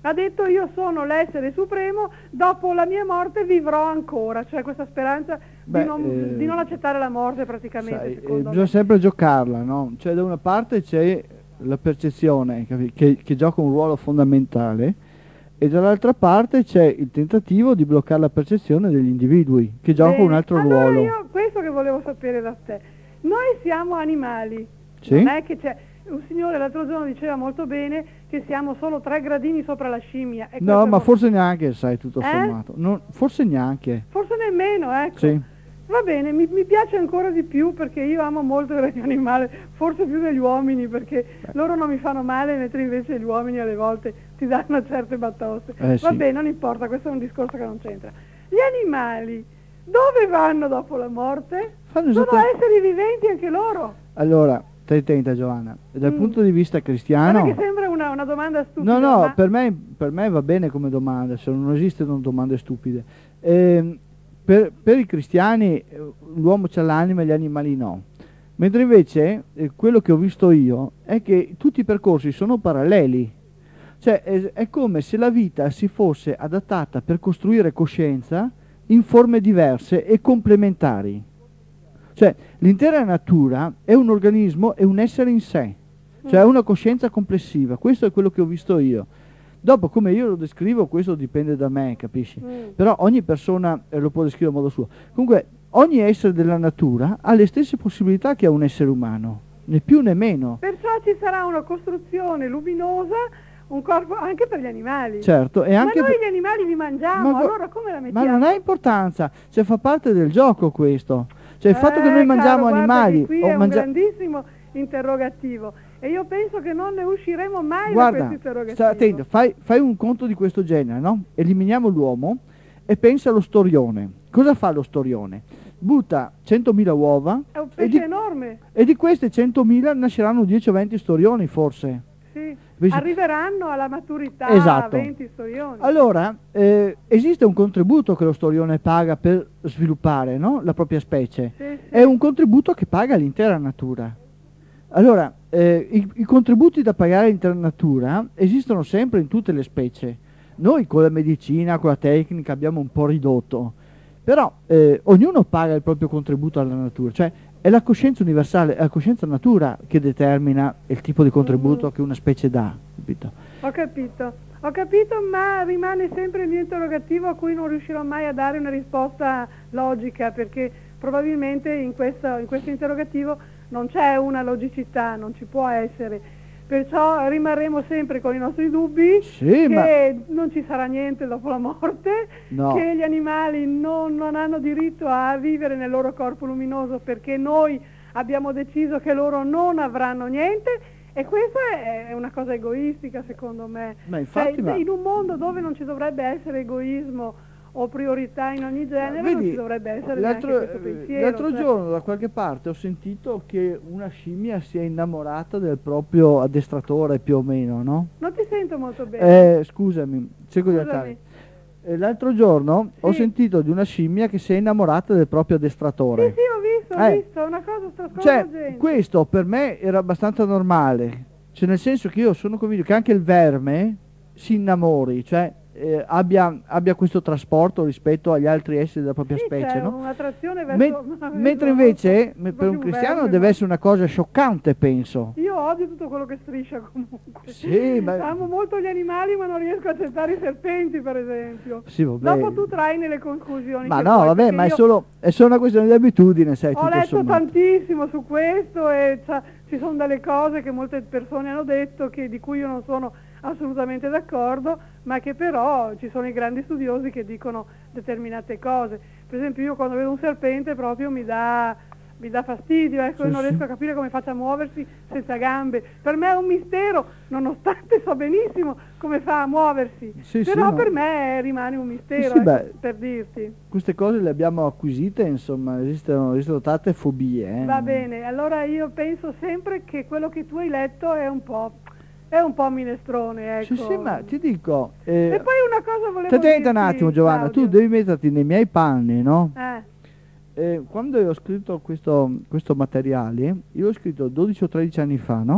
ha detto io sono l'essere supremo, dopo la mia morte vivrò ancora, cioè questa speranza Beh, di, non, eh, di non accettare la morte praticamente, sai, eh, secondo bisogna me. sempre giocarla, no? Cioè da una parte c'è la percezione capi- che, che gioca un ruolo fondamentale e dall'altra parte c'è il tentativo di bloccare la percezione degli individui che gioca un Bene, altro allora ruolo. io questo che volevo sapere da te. Noi siamo animali, non Sì? è che c'è... Un signore l'altro giorno diceva molto bene che siamo solo tre gradini sopra la scimmia. E No, questo ma non- forse neanche, sai, tutto Eh? sommato. Non- forse neanche. Forse nemmeno, ecco. Sì. Va bene, mi, mi piace ancora di più perché io amo molto il regno animale, forse più degli uomini perché Beh. loro non mi fanno male, mentre invece gli uomini alle volte ti danno certe batoste. Eh, Va sì. bene, non importa, questo è un discorso che non c'entra. Gli animali, dove vanno dopo la morte? Fanno Sono esattamente... esseri viventi anche loro. Allora, stai attenta Giovanna, dal Mm. punto di vista Guarda cristiano... che sembra una, una domanda stupida, No, no, ma... per me, per me va bene come domanda, se non esistono domande stupide. Ehm, per, per i cristiani eh, l'uomo c'ha l'anima e gli animali no. Mentre invece eh, quello che ho visto io è che tutti i percorsi sono paralleli. Cioè è, è come se la vita si fosse adattata per costruire coscienza in forme diverse e complementari. Cioè l'intera natura è un organismo, è un essere in sé, cioè è una coscienza complessiva. Questo è quello che ho visto io. Dopo come io lo descrivo questo dipende da me, capisci? Mm. Però ogni persona eh, lo può descrivere a modo suo. Comunque ogni essere della natura ha le stesse possibilità che ha un essere umano, né più né meno. Perciò ci sarà una costruzione luminosa, un corpo anche per gli animali. Certo, e anche ma noi per- gli animali li mangiamo, Ma gu- allora come la Ma mettiamo? non ha importanza, cioè fa parte del gioco questo. Cioè il fatto che Eh, noi mangiamo caro, guarda animali che qui o è un mangia- grandissimo interrogativo e io penso che non ne usciremo mai da Guarda, questo interrogativo. sta attento, fai, fai un conto di questo genere, no? Eliminiamo l'uomo e pensa allo storione. Cosa fa lo storione? Butta centomila uova È un e pesce di, enorme, e di queste centomila nasceranno dieci o venti storioni forse. sì. Invece- Arriveranno alla maturità Esatto. venti storioni. Allora, eh, esiste un contributo che lo storione paga per sviluppare, no? La propria specie. Sì, sì. È un contributo che paga l'intera natura. Allora, eh, i, i contributi da pagare all'intera natura esistono sempre in tutte le specie. Noi con la medicina, con la tecnica abbiamo un po' ridotto, però eh, ognuno paga il proprio contributo alla natura, cioè è la coscienza universale, è la coscienza natura che determina il tipo di contributo Mhm. che una specie dà, capito? Ho capito, ho capito, ma rimane sempre il mio interrogativo a cui non riuscirò mai a dare una risposta logica, perché probabilmente in questo, in questo interrogativo non c'è una logicità, non ci può essere. Perciò rimarremo sempre con i nostri dubbi, Sì, ma che non ci sarà niente dopo la morte, no. che gli animali non, non hanno diritto a vivere nel loro corpo luminoso perché noi abbiamo deciso che loro non avranno niente. E questa è è una cosa egoistica secondo me. Ma infatti, Cioè, ma- in un mondo dove non ci dovrebbe essere egoismo o priorità in ogni genere, non ci dovrebbe essere neanche l'altro, questo eh, pensiero. l'altro cioè- giorno da qualche parte ho sentito che una scimmia si è innamorata del proprio addestratore più o meno, no? Non ti sento molto bene. Eh, scusami, cerco di Scusami. altare. Eh, l'altro giorno ho Sì. sentito di una scimmia che si è innamorata del proprio Sì, addestratore. sì, ho visto, ho Eh. visto, è una cosa stra- Cioè, sconvolgente. questo per me era abbastanza normale, cioè nel senso che io sono convinto che anche il verme si innamori, cioè eh, abbia, abbia questo trasporto rispetto agli altri esseri della propria Sì, specie, c'è no? un'attrazione verso... Men- verso mentre l'altro, invece me- per proprio un cristiano verme, deve ma- essere una cosa scioccante, penso. Io odio tutto quello che striscia comunque. Sì, ma- Amo molto gli animali ma non riesco a accettare i serpenti per esempio. Sì, vabbè. Dopo tu trai nelle conclusioni Ma che no, vuoi, vabbè, perché ma è io solo, è solo una questione di abitudine, sai, ho tutto letto sommato. tantissimo su questo e c'ha- ci sono delle cose che molte persone hanno detto che, di cui io non sono assolutamente d'accordo, ma che però ci sono i grandi studiosi che dicono determinate cose. Per esempio io quando vedo un serpente proprio mi dà, mi dà fastidio, ecco, Sì, io non sì. riesco a capire come faccia a muoversi senza gambe. Per me è un mistero, nonostante so benissimo come fa a muoversi, Sì, sì, però no. per me rimane un mistero, Sì, sì, ecco, beh. per dirti. Queste cose le abbiamo acquisite, insomma, esistono, esistono tante fobie. Eh. Va bene, allora io penso sempre che quello che tu hai letto è un po', è un po' minestrone, ecco. Sì, sì, ma ti dico... eh, E poi una cosa volevo stai attenta un dirti, attimo, Giovanna, tu Claudio. devi metterti nei miei panni, no? Eh, Eh, quando io ho scritto questo, questo materiale, io l'ho scritto dodici o tredici anni fa, no?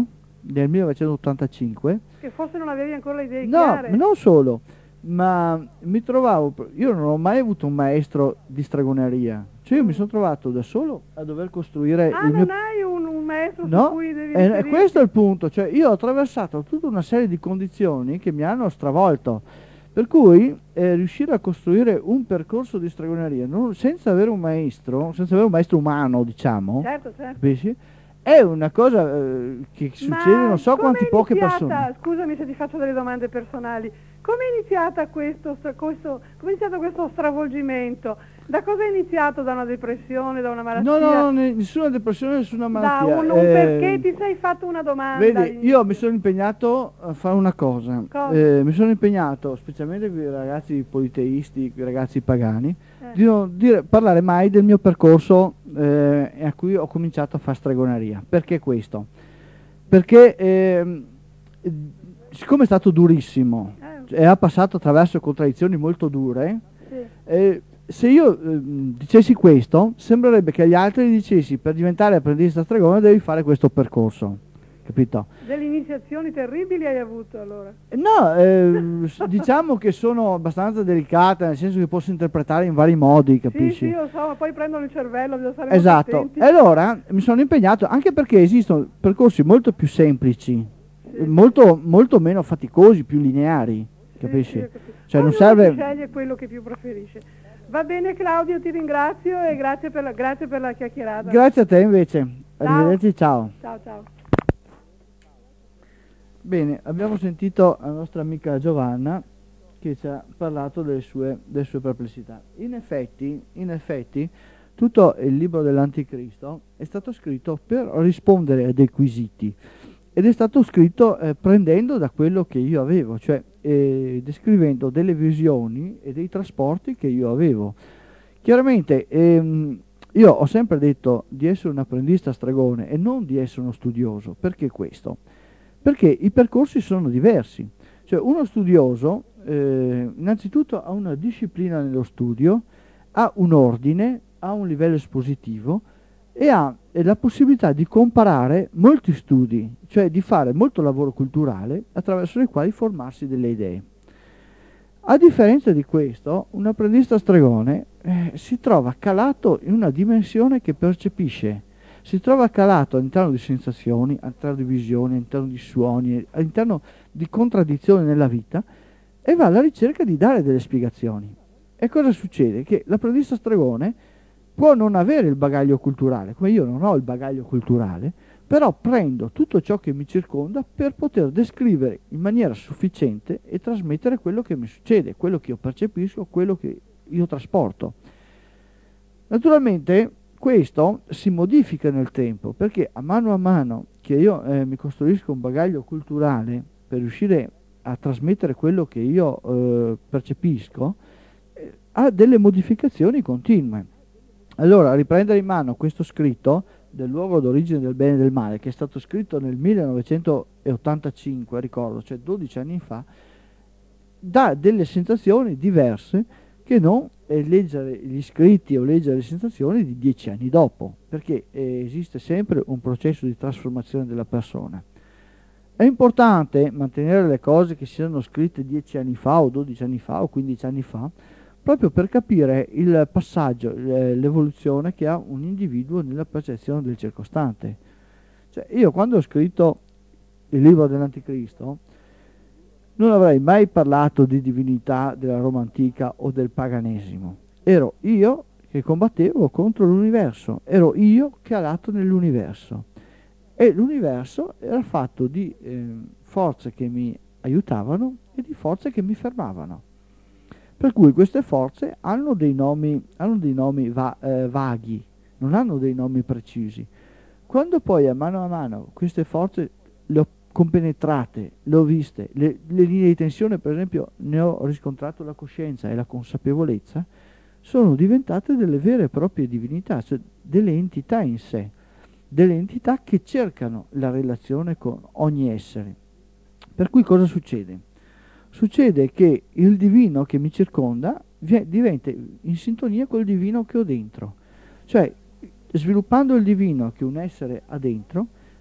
nel millenovecentottantacinque. Che forse non avevi ancora le idee No, chiare. non solo, ma mi trovavo, io non ho mai avuto un maestro di stregoneria, cioè io mi sono trovato da solo a dover costruire Ah, il non mio... hai un, un maestro No, su cui devi e, e riferirti? questo è il punto, cioè io ho attraversato tutta una serie di condizioni che mi hanno stravolto, per cui eh, riuscire a costruire un percorso di stregoneria non- senza avere un maestro, senza avere un maestro umano, diciamo, Certo, certo. capisci? È una cosa eh, che succede Ma non so come quanti è poche iniziata, persone. scusami se ti faccio delle domande personali, come è iniziata questo, stra- questo, come è iniziato questo stravolgimento? Da cosa è iniziato? Da una depressione, da una No, malattia? no, no, ne- nessuna depressione, nessuna Da malattia. un, un eh, perché ti sei fatto una domanda? Vedi, all'inizio? io mi sono impegnato a fare una cosa. Cosa? Eh, mi sono impegnato, specialmente con i ragazzi politeisti, con i ragazzi pagani, Eh. di non dire, parlare mai del mio percorso eh, a cui ho cominciato a fare stregoneria. Perché questo? Perché ehm, eh, siccome è stato durissimo Eh, e ha passato attraverso contraddizioni molto dure, sì. eh, se io ehm, dicessi questo, sembrerebbe che agli altri gli dicessi per diventare apprendista stregone devi fare questo percorso, capito? Delle iniziazioni terribili hai avuto allora? No, eh, s- diciamo che sono abbastanza delicate, nel senso che posso interpretare in vari modi, Sì, capisci? sì, lo so, ma poi prendono il cervello, bisogna stare molto Esatto, attenti. e allora mi sono impegnato anche perché esistono percorsi molto più semplici, Sì. eh, molto, molto meno faticosi, più lineari, capisci? Sì, sì, ho capito. Cioè non Ognuno serve... si sceglie quello che più preferisce. Va bene Claudio, ti ringrazio e grazie per la, grazie per la chiacchierata. Grazie a te invece, Ciao. arrivederci, ciao. Ciao, ciao. Bene, abbiamo sentito la nostra amica Giovanna che ci ha parlato delle sue, delle sue perplessità. In effetti, in effetti, tutto il libro dell'Anticristo è stato scritto per rispondere a dei quesiti ed è stato scritto eh, prendendo da quello che io avevo, cioè eh, descrivendo delle visioni e dei trasporti che io avevo. Chiaramente ehm, io ho sempre detto di essere un apprendista stregone e non di essere uno studioso. Perché questo? Perché i percorsi sono diversi. Cioè uno studioso eh, innanzitutto ha una disciplina nello studio, ha un ordine, ha un livello espositivo e ha eh, la possibilità di comparare molti studi, cioè di fare molto lavoro culturale attraverso i quali formarsi delle idee. A differenza di questo, un apprendista stregone eh, si trova calato in una dimensione che percepisce, si trova calato all'interno di sensazioni, all'interno di visioni, all'interno di suoni, all'interno di contraddizioni nella vita e va alla ricerca di dare delle spiegazioni. E cosa succede? Che l'apprendista stregone può non avere il bagaglio culturale, come io non ho il bagaglio culturale, però prendo tutto ciò che mi circonda per poter descrivere in maniera sufficiente e trasmettere quello che mi succede, quello che io percepisco, quello che io trasporto. Naturalmente questo si modifica nel tempo, perché a mano a mano che io eh, mi costruisco un bagaglio culturale per riuscire a trasmettere quello che io eh, percepisco, eh, ha delle modificazioni continue. Allora, riprendere in mano questo scritto del luogo d'origine del bene e del male, che è stato scritto nel millenovecentottantacinque, ricordo, cioè dodici anni fa, dà delle sensazioni diverse che non eh, leggere gli scritti o leggere le sensazioni di dieci anni dopo, perché eh, esiste sempre un processo di trasformazione della persona. È importante mantenere le cose che siano scritte dieci anni fa o dodici anni fa o quindici anni fa, proprio per capire il passaggio, eh, l'evoluzione che ha un individuo nella percezione del circostante. Cioè, io quando ho scritto il libro dell'Anticristo non avrei mai parlato di divinità della Roma antica o del paganesimo. Ero io che combattevo contro l'universo, ero io calato nell'universo. E l'universo era fatto di eh, forze che mi aiutavano e di forze che mi fermavano. Per cui queste forze hanno dei nomi, hanno dei nomi va, eh, vaghi, non hanno dei nomi precisi. Quando poi a mano a mano queste forze le ho compenetrate, le ho viste, le, le linee di tensione per esempio ne ho riscontrato la coscienza e la consapevolezza, sono diventate delle vere e proprie divinità, cioè delle entità in sé, delle entità che cercano la relazione con ogni essere. Per cui cosa succede? Succede che il divino che mi circonda diventa in sintonia col divino che ho dentro. Cioè, sviluppando il divino che un essere ha dentro,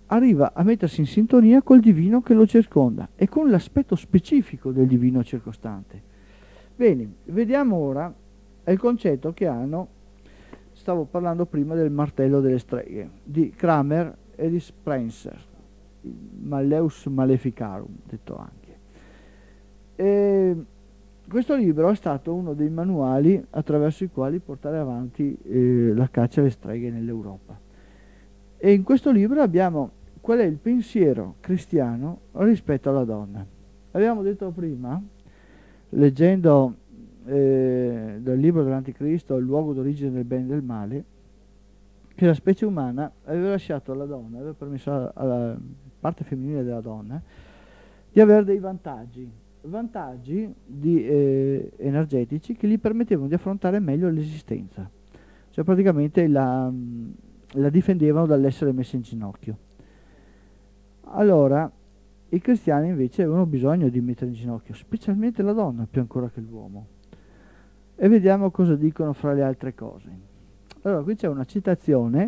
arriva a mettersi in sintonia col divino che lo circonda e con l'aspetto specifico del divino circostante. Bene, vediamo ora il concetto che hanno, stavo parlando prima del martello delle streghe, di Kramer e di Spencer, Malleus Maleficarum, detto anche. E questo libro è stato uno dei manuali attraverso i quali portare avanti eh, la caccia alle streghe nell'Europa. E in questo libro abbiamo qual è il pensiero cristiano rispetto alla donna. Abbiamo detto prima, leggendo eh, dal libro dell'Anticristo, Il luogo d'origine del bene e del male, che la specie umana aveva lasciato alla donna, aveva permesso alla parte femminile della donna di avere dei vantaggi, vantaggi di, eh, energetici che gli permettevano di affrontare meglio l'esistenza. Cioè praticamente la, la difendevano dall'essere messa in ginocchio. Allora, i cristiani invece avevano bisogno di mettere in ginocchio, specialmente la donna, più ancora che l'uomo. E vediamo cosa dicono fra le altre cose. Allora, qui c'è una citazione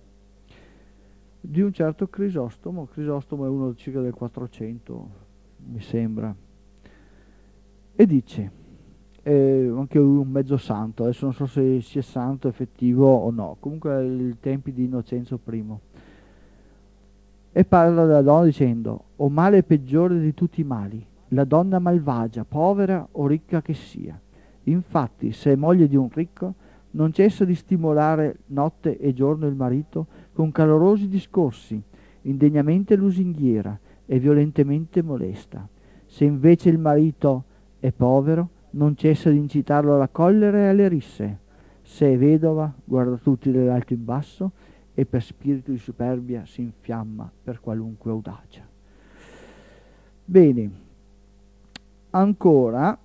di un certo Crisostomo. Crisostomo è uno circa del quattrocento, mi sembra. E dice, eh, anche un mezzo santo, adesso non so se sia santo effettivo o no, comunque ai tempi di Innocenzo primo. E parla della donna dicendo: o male peggiore di tutti i mali, la donna malvagia, povera o ricca che sia. Infatti, se è moglie di un ricco, non cessa di stimolare notte e giorno il marito con calorosi discorsi, indegnamente lusinghiera e violentemente molesta. Se invece il marito è povero, non cessa di incitarlo alla collera e alle risse. Se è vedova, guarda tutti dall'alto in basso e per spirito di superbia si infiamma per qualunque audacia. Bene, ancora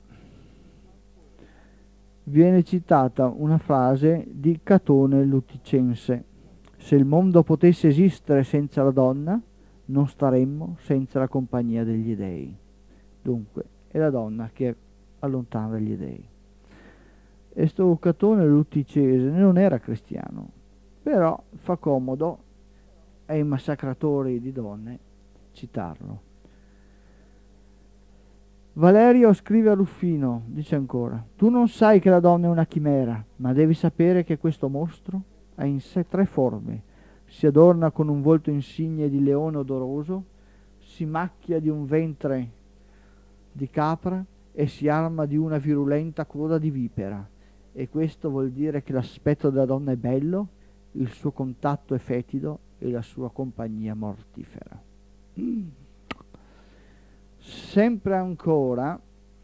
viene citata una frase di Catone l'Uticense: se il mondo potesse esistere senza la donna, non staremmo senza la compagnia degli dei. Dunque è la donna che allontana gli dei. E sto Catone l'Uticese non era cristiano, però fa comodo ai massacratori di donne citarlo. Valerio scrive a Ruffino, dice ancora: tu non sai che la donna è una chimera, ma devi sapere che questo mostro ha in sé tre forme: si adorna con un volto insigne di leone odoroso, si macchia di un ventre di capra e si arma di una virulenta coda di vipera. E questo vuol dire che l'aspetto della donna è bello, il suo contatto è fetido e la sua compagnia mortifera. Mm. Sempre ancora,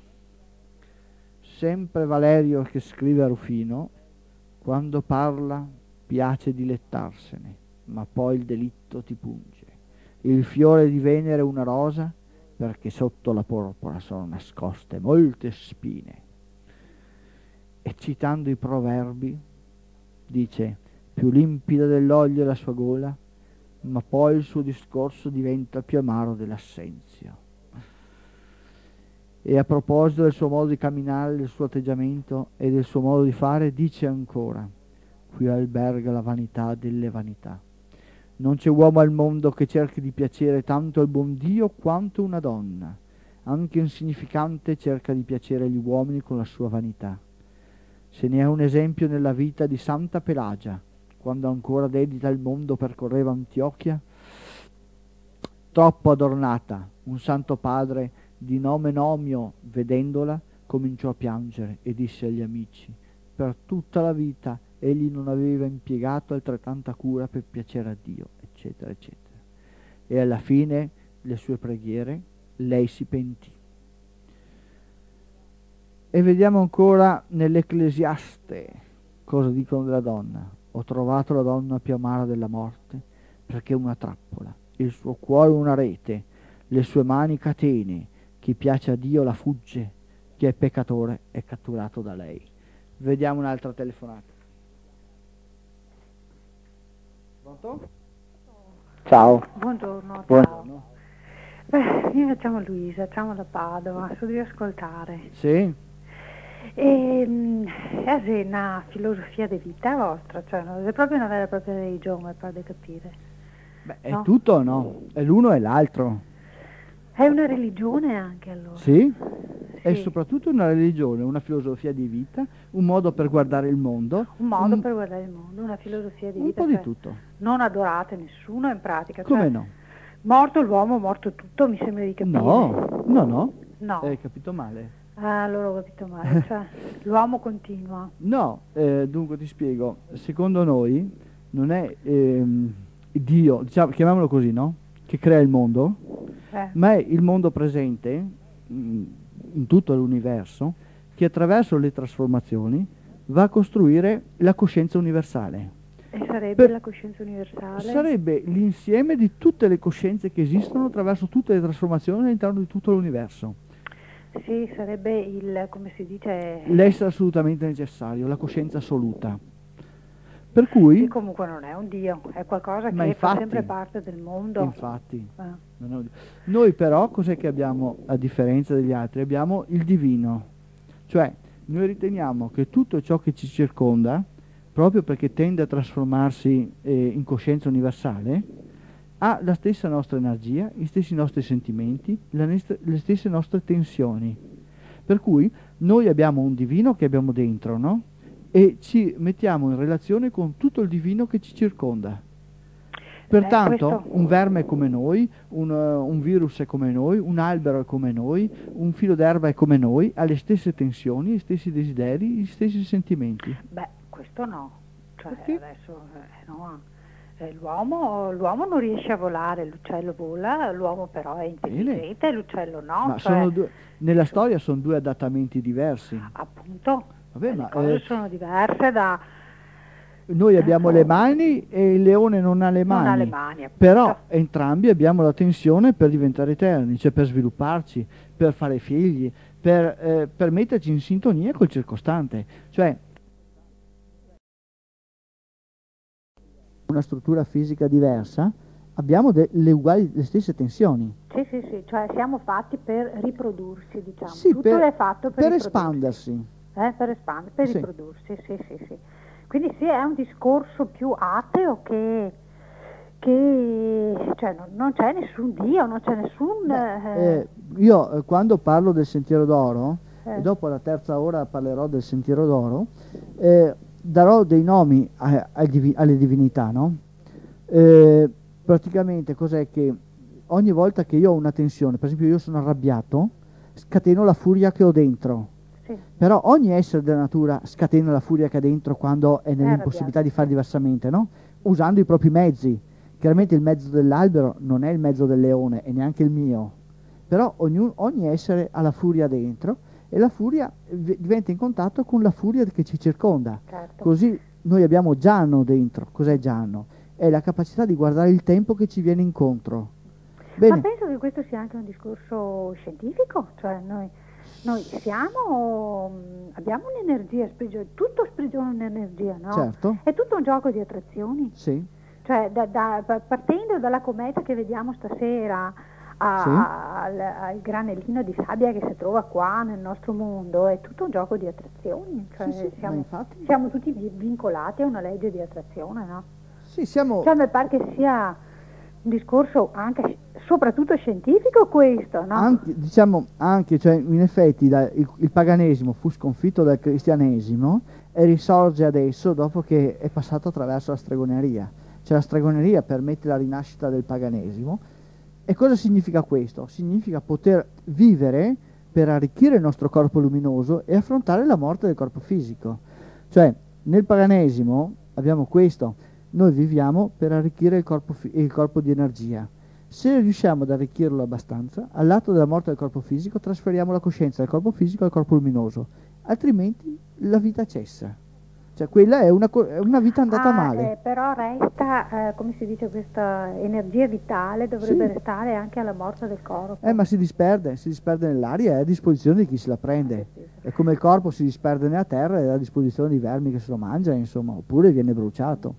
sempre Valerio che scrive a Rufino: quando parla piace dilettarsene, ma poi il delitto ti punge. Il fiore di Venere è una rosa, perché sotto la porpora sono nascoste molte spine. E citando i proverbi dice: più limpida dell'olio è la sua gola, ma poi il suo discorso diventa più amaro dell'assenzio. E a proposito del suo modo di camminare, del suo atteggiamento e del suo modo di fare, dice ancora: qui alberga la vanità delle vanità. Non c'è uomo al mondo che cerchi di piacere tanto al buon Dio quanto una donna. Anche insignificante cerca di piacere agli uomini con la sua vanità. Se ne è un esempio nella vita di Santa Pelagia, quando ancora dedita al mondo percorreva Antiochia, troppo adornata. Un santo padre di nome Nomio, vedendola, cominciò a piangere e disse agli amici: per tutta la vita egli non aveva impiegato altrettanta cura per piacere a Dio, eccetera, eccetera. E alla fine le sue preghiere lei si pentì. E vediamo ancora nell'Ecclesiaste cosa dicono della donna: ho trovato la donna più amara della morte, perché è una trappola, il suo cuore una rete, le sue mani catene. Chi piace a Dio la fugge, chi è peccatore è catturato da lei. Vediamo un'altra telefonata. Pronto? Ciao. Buongiorno, ciao. Buongiorno. Beh, io mi chiamo Luisa, chiamo da Padova, so di ascoltare. Sì? E mh, è una filosofia di vita vostra, cioè no, è proprio una vera e propria religione, per capire. Beh, è no? tutto o no? È l'uno e l'altro. È una religione anche allora. Sì? È Sì, soprattutto una religione, una filosofia di vita, un modo per guardare il mondo, un modo un, per guardare il mondo, una filosofia di un vita, po' di cioè tutto. non adorate nessuno in pratica, Come cioè no? morto l'uomo, morto tutto, mi sembra di No, capire. no, no, No, hai capito male. ah, allora ho capito male, cioè l'uomo continua. No, eh, dunque ti spiego, secondo noi non è ehm, Dio, diciamo, chiamiamolo così, no? Che crea il mondo, Eh, ma è il mondo presente mm, in tutto l'universo che attraverso le trasformazioni va a costruire la coscienza universale. e sarebbe Per- la coscienza universale? Sarebbe l'insieme di tutte le coscienze che esistono attraverso tutte le trasformazioni all'interno di tutto l'universo. Sì, sarebbe il, come si dice, L'essere assolutamente necessario, la coscienza assoluta. Per sì, cui, comunque non è un Dio, è qualcosa ma che fa sempre infatti, parte del mondo. infatti, Eh, non è- noi però cos'è che abbiamo a differenza degli altri? Abbiamo il divino, cioè noi riteniamo che tutto ciò che ci circonda, proprio perché tende a trasformarsi eh, in coscienza universale, ha la stessa nostra energia, gli stessi nostri sentimenti, la nest- le stesse nostre tensioni. Per cui noi abbiamo un divino che abbiamo dentro, no? E ci mettiamo in relazione con tutto il divino che ci circonda. eh, Pertanto questo, un verme è come noi, un, uh, un virus è come noi, un albero è come noi, un filo d'erba è come noi, ha le stesse tensioni, gli stessi desideri, gli stessi sentimenti. beh, questo no, cioè Perché? adesso eh, no. Eh, l'uomo, l'uomo non riesce a volare, l'uccello vola, l'uomo però è Bene, intelligente, l'uccello no, ma cioè sono due, nella storia sono due adattamenti diversi. appunto Vabbè, le ma cose eh, sono diverse da... noi abbiamo le mani e il leone non ha le non ha le mani, mani, appunto. però entrambi abbiamo la tensione per diventare eterni, cioè per svilupparci, per fare figli, per, eh, per metterci in sintonia col circostante. Cioè, una struttura fisica diversa, abbiamo de- le, uguali, le stesse tensioni. Sì, sì, sì, cioè siamo fatti per riprodursi, diciamo, Sì, tutto per, è fatto per, per riprodursi, espandersi. eh, per espandere, per Sì. riprodursi, sì, sì, sì. Quindi sì, è un discorso più ateo che, che cioè non, non c'è nessun Dio, non c'è nessun... Beh, eh, eh, io eh, quando parlo del Sentiero d'Oro, e eh, dopo alla terza ora parlerò del Sentiero d'Oro, eh, darò dei nomi a- ai divi- alle divinità, no? Eh, praticamente cos'è che ogni volta che io ho una tensione, per esempio io sono arrabbiato, scateno la furia che ho dentro. sì, Però ogni essere della natura scatena la furia che ha dentro quando è è nell'impossibilità arrabbiato, di fare sì. diversamente, no? Usando i propri mezzi. Chiaramente il mezzo dell'albero non è il mezzo del leone e neanche il mio, però ognu- ogni essere ha la furia dentro e la furia v- diventa in contatto con la furia che ci circonda. Certo. Così noi abbiamo Gianno dentro. Cos'è Gianno? È la capacità di guardare il tempo che ci viene incontro. Ma Bene, penso che questo sia anche un discorso scientifico, cioè noi, noi siamo, mh, abbiamo un'energia, sprigio- tutto sprigiona un'energia, no? certo, È tutto un gioco di attrazioni, sì, cioè da- da- pa- partendo dalla cometa che vediamo stasera a- sì, a- al, al granellino di sabbia che si trova qua nel nostro mondo, è tutto un gioco di attrazioni, cioè sì, sì, ma siamo, infatti, siamo tutti vi- vincolati a una legge di attrazione, no? sì, siamo... Cioè mi pare che sia un discorso anche soprattutto scientifico questo, no? Anche, diciamo anche, cioè in effetti da- il, il paganesimo fu sconfitto dal cristianesimo e risorge adesso dopo che è passato attraverso la stregoneria. Cioè la stregoneria permette la rinascita del paganesimo. E cosa significa questo? Significa poter vivere per arricchire il nostro corpo luminoso e affrontare la morte del corpo fisico. Cioè nel paganesimo abbiamo questo, noi viviamo per arricchire il corpo, fi- il corpo di energia. Se riusciamo ad arricchirlo abbastanza, all'atto della morte del corpo fisico trasferiamo la coscienza dal corpo fisico al corpo luminoso, altrimenti la vita cessa. Cioè quella è una, co- è una vita andata Ah, male. eh, però resta, eh, come si dice, questa energia vitale dovrebbe Sì, restare anche alla morte del corpo. eh, ma si disperde, si disperde nell'aria, è a disposizione di chi se la prende. È come il corpo si disperde nella terra, è a disposizione di vermi che se lo mangiano, insomma, oppure viene bruciato.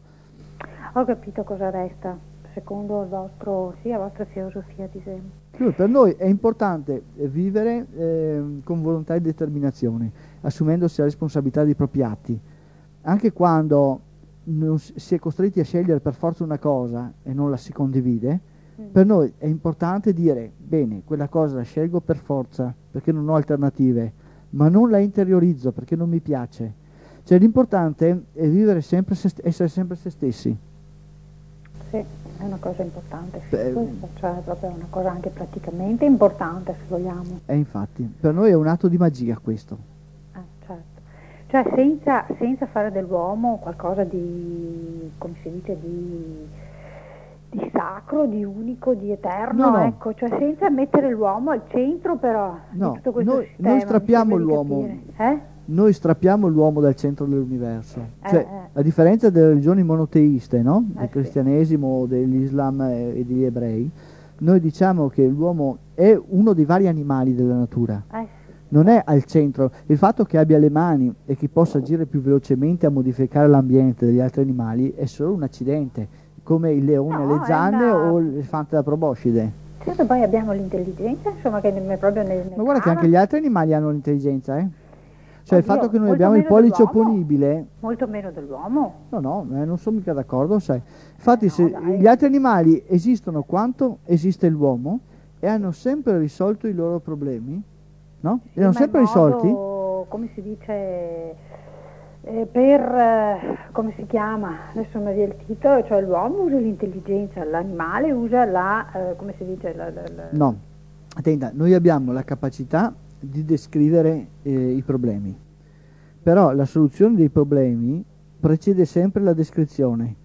Ho capito cosa resta, secondo il vostro, sì, la vostra filosofia di sempre. Dunque, per noi è importante eh, vivere eh, con volontà e determinazione, assumendosi la responsabilità dei propri atti, anche quando non si si è costretti a scegliere per forza una cosa e non la si condivide, Mm. per noi è importante dire, bene, quella cosa la scelgo per forza, perché non ho alternative, ma non la interiorizzo perché non mi piace. Cioè l'importante è vivere sempre se st- essere sempre se stessi. Sì, è una cosa importante, sì, Beh, questo, cioè è proprio una cosa anche praticamente importante, se vogliamo. E infatti, per noi è un atto di magia questo. Eh, certo. Cioè senza, senza fare dell'uomo qualcosa di, come si dice, di, di sacro, di unico, di eterno, No, no. ecco, cioè senza mettere l'uomo al centro però No, di tutto questo noi, sistema. noi mi strappiamo sembra di l'uomo, capire. Eh? noi strappiamo l'uomo dal centro dell'universo. Eh, Cioè, eh. a differenza delle religioni monoteiste, no? Del Eh sì. cristianesimo, dell'Islam e e degli ebrei, noi diciamo che l'uomo è uno dei vari animali della natura. Eh sì. Non è al centro. Il fatto che abbia le mani e che possa agire più velocemente a modificare l'ambiente degli altri animali è solo un accidente, come il leone No, alle è zanne una- o l'elefante alla proboscide. Certo, poi abbiamo l'intelligenza, insomma, che ne- proprio ne, ne Ma guarda che cava. anche gli altri animali hanno l'intelligenza, eh? Cioè il Oddio, fatto che noi molto abbiamo il meno pollice dell'uomo. opponibile, Molto meno dell'uomo. no, no, eh, non sono mica d'accordo, sai. Infatti Eh no, se dai. gli altri animali esistono quanto esiste l'uomo e hanno sempre risolto i loro problemi, no? Sì, Li hanno ma sempre in risolti. modo, come si dice, eh, per, eh, come si chiama, adesso mi viene il titolo, cioè l'uomo usa l'intelligenza, l'animale usa la, eh, come si dice, la, la, la- No, attenta, noi abbiamo la capacità di descrivere eh, i problemi, però la soluzione dei problemi precede sempre la descrizione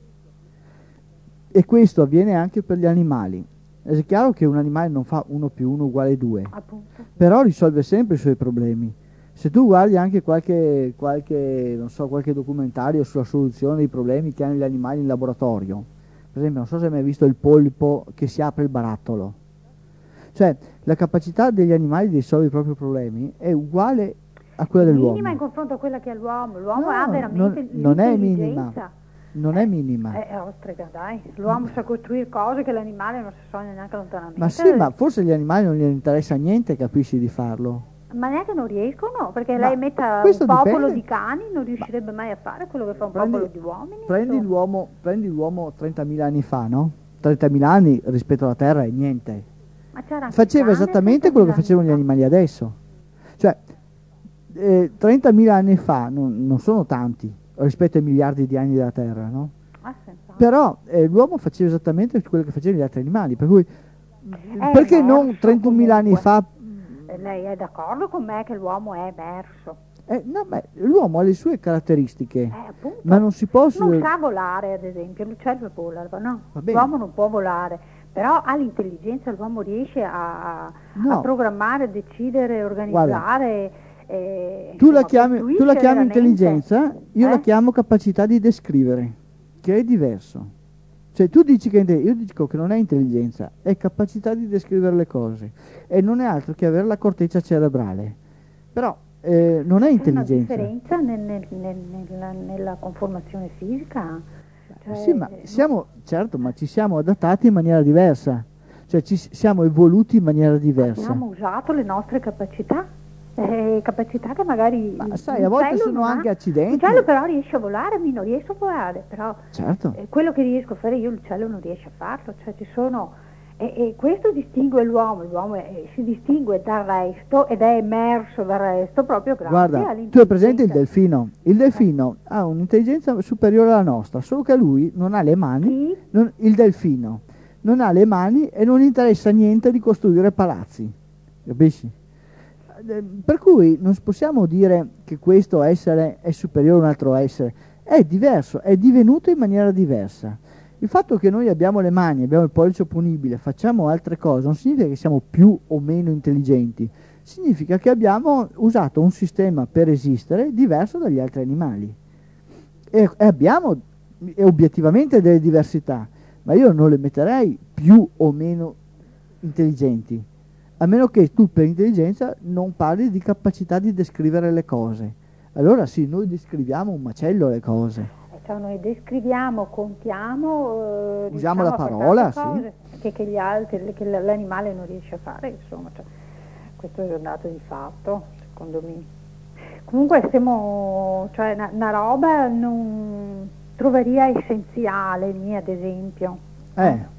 e questo avviene anche per gli animali. È chiaro che un animale non fa uno più uno uguale due, appunto. però risolve sempre i suoi problemi. Se tu guardi anche qualche, qualche, non so, qualche documentario sulla soluzione dei problemi che hanno gli animali in laboratorio, per esempio, non so se hai mai visto il polpo che si apre il barattolo. Cioè, la capacità degli animali di risolvere i propri problemi è uguale a quella Minima in dell'uomo. confronto a quella che ha l'uomo, l'uomo No, ha veramente non, non è minima, l'intelligenza. non è minima. Eh, è ostrica, dai. L'uomo sa costruire cose che l'animale non si sogna neanche lontanamente. Ma sì, ma forse agli animali non gli interessa niente, capisci, di farlo. Ma neanche non riescono, perché Ma lei metta un questo popolo dipende. di cani, non riuscirebbe mai a fare quello che fa un Prendi, popolo di uomini. prendi insomma. l'uomo, prendi l'uomo trentamila anni fa, no? trentamila anni rispetto alla Terra è niente. Ma c'era anche Faceva il cane esattamente quello che trentamila facevano gli anni animali adesso. Cioè, eh, trentamila anni fa non, non sono tanti rispetto ai miliardi di anni della Terra, no? fa. Ah, senz'altro. Però eh, l'uomo faceva esattamente quello che facevano gli altri animali, per cui È perché non emerso trentunomila anni comunque. fa? Eh, Lei è d'accordo con me che l'uomo è emerso? Eh, no, beh, l'uomo ha le sue caratteristiche, Eh, appunto. ma non si può... Non sa volare, ad esempio, l'uccello vola, no? Va bene. L'uomo non può volare, però ha l'intelligenza, l'uomo riesce a, a No. programmare, decidere, organizzare. eh, Tu la insomma, chiami, tu la costruisce chiami veramente. intelligenza, io Eh? la chiamo capacità di descrivere, che è diverso. Cioè tu dici che è inte- io dico che non è intelligenza, è capacità di descrivere le cose e non è altro che avere la corteccia cerebrale. Però eh, non è C'è una intelligenza. differenza nel- nel- nel- nella, nella conformazione fisica? Cioè, Sì, ma siamo, certo, ma ci siamo adattati in maniera diversa, cioè ci s- siamo evoluti in maniera diversa. abbiamo usato le nostre capacità, eh, capacità che magari Ma il- sai, a volte l'uccello sono non anche ha. accidenti. L'uccello però riesce a volare, mi non riesco a volare, però Certo. eh, quello che riesco a fare io l'uccello non riesce a farlo, cioè ci sono e, e questo distingue l'uomo, l'uomo è- si distingue dal resto ed è emerso dal resto proprio grazie Guarda, all'intelligenza. tu hai presente il delfino? Il delfino ha un'intelligenza superiore alla nostra, solo che lui non ha le mani, Chi? non- il delfino non ha le mani e non gli interessa niente di costruire palazzi, capisci? Eh, Per cui non possiamo dire che questo essere è superiore a un altro essere, è diverso, è divenuto in maniera diversa. Il fatto che noi abbiamo le mani, abbiamo il pollice opponibile, facciamo altre cose, non significa che siamo più o meno intelligenti, significa che abbiamo usato un sistema per esistere diverso dagli altri animali. E, e abbiamo e obiettivamente delle diversità, ma io non le metterei più o meno intelligenti, a meno che tu per intelligenza non parli di capacità di descrivere le cose. Allora sì, noi descriviamo un macello le cose. Cioè noi descriviamo, contiamo, eh, Usiamo riusciamo la a fare parola, tante cose che, che gli altri, che l- l'animale non riesce a fare, insomma, cioè, questo è un dato di fatto, secondo me. Comunque stiamo, cioè una, una roba non, troveria essenziale, mia ad esempio. Eh.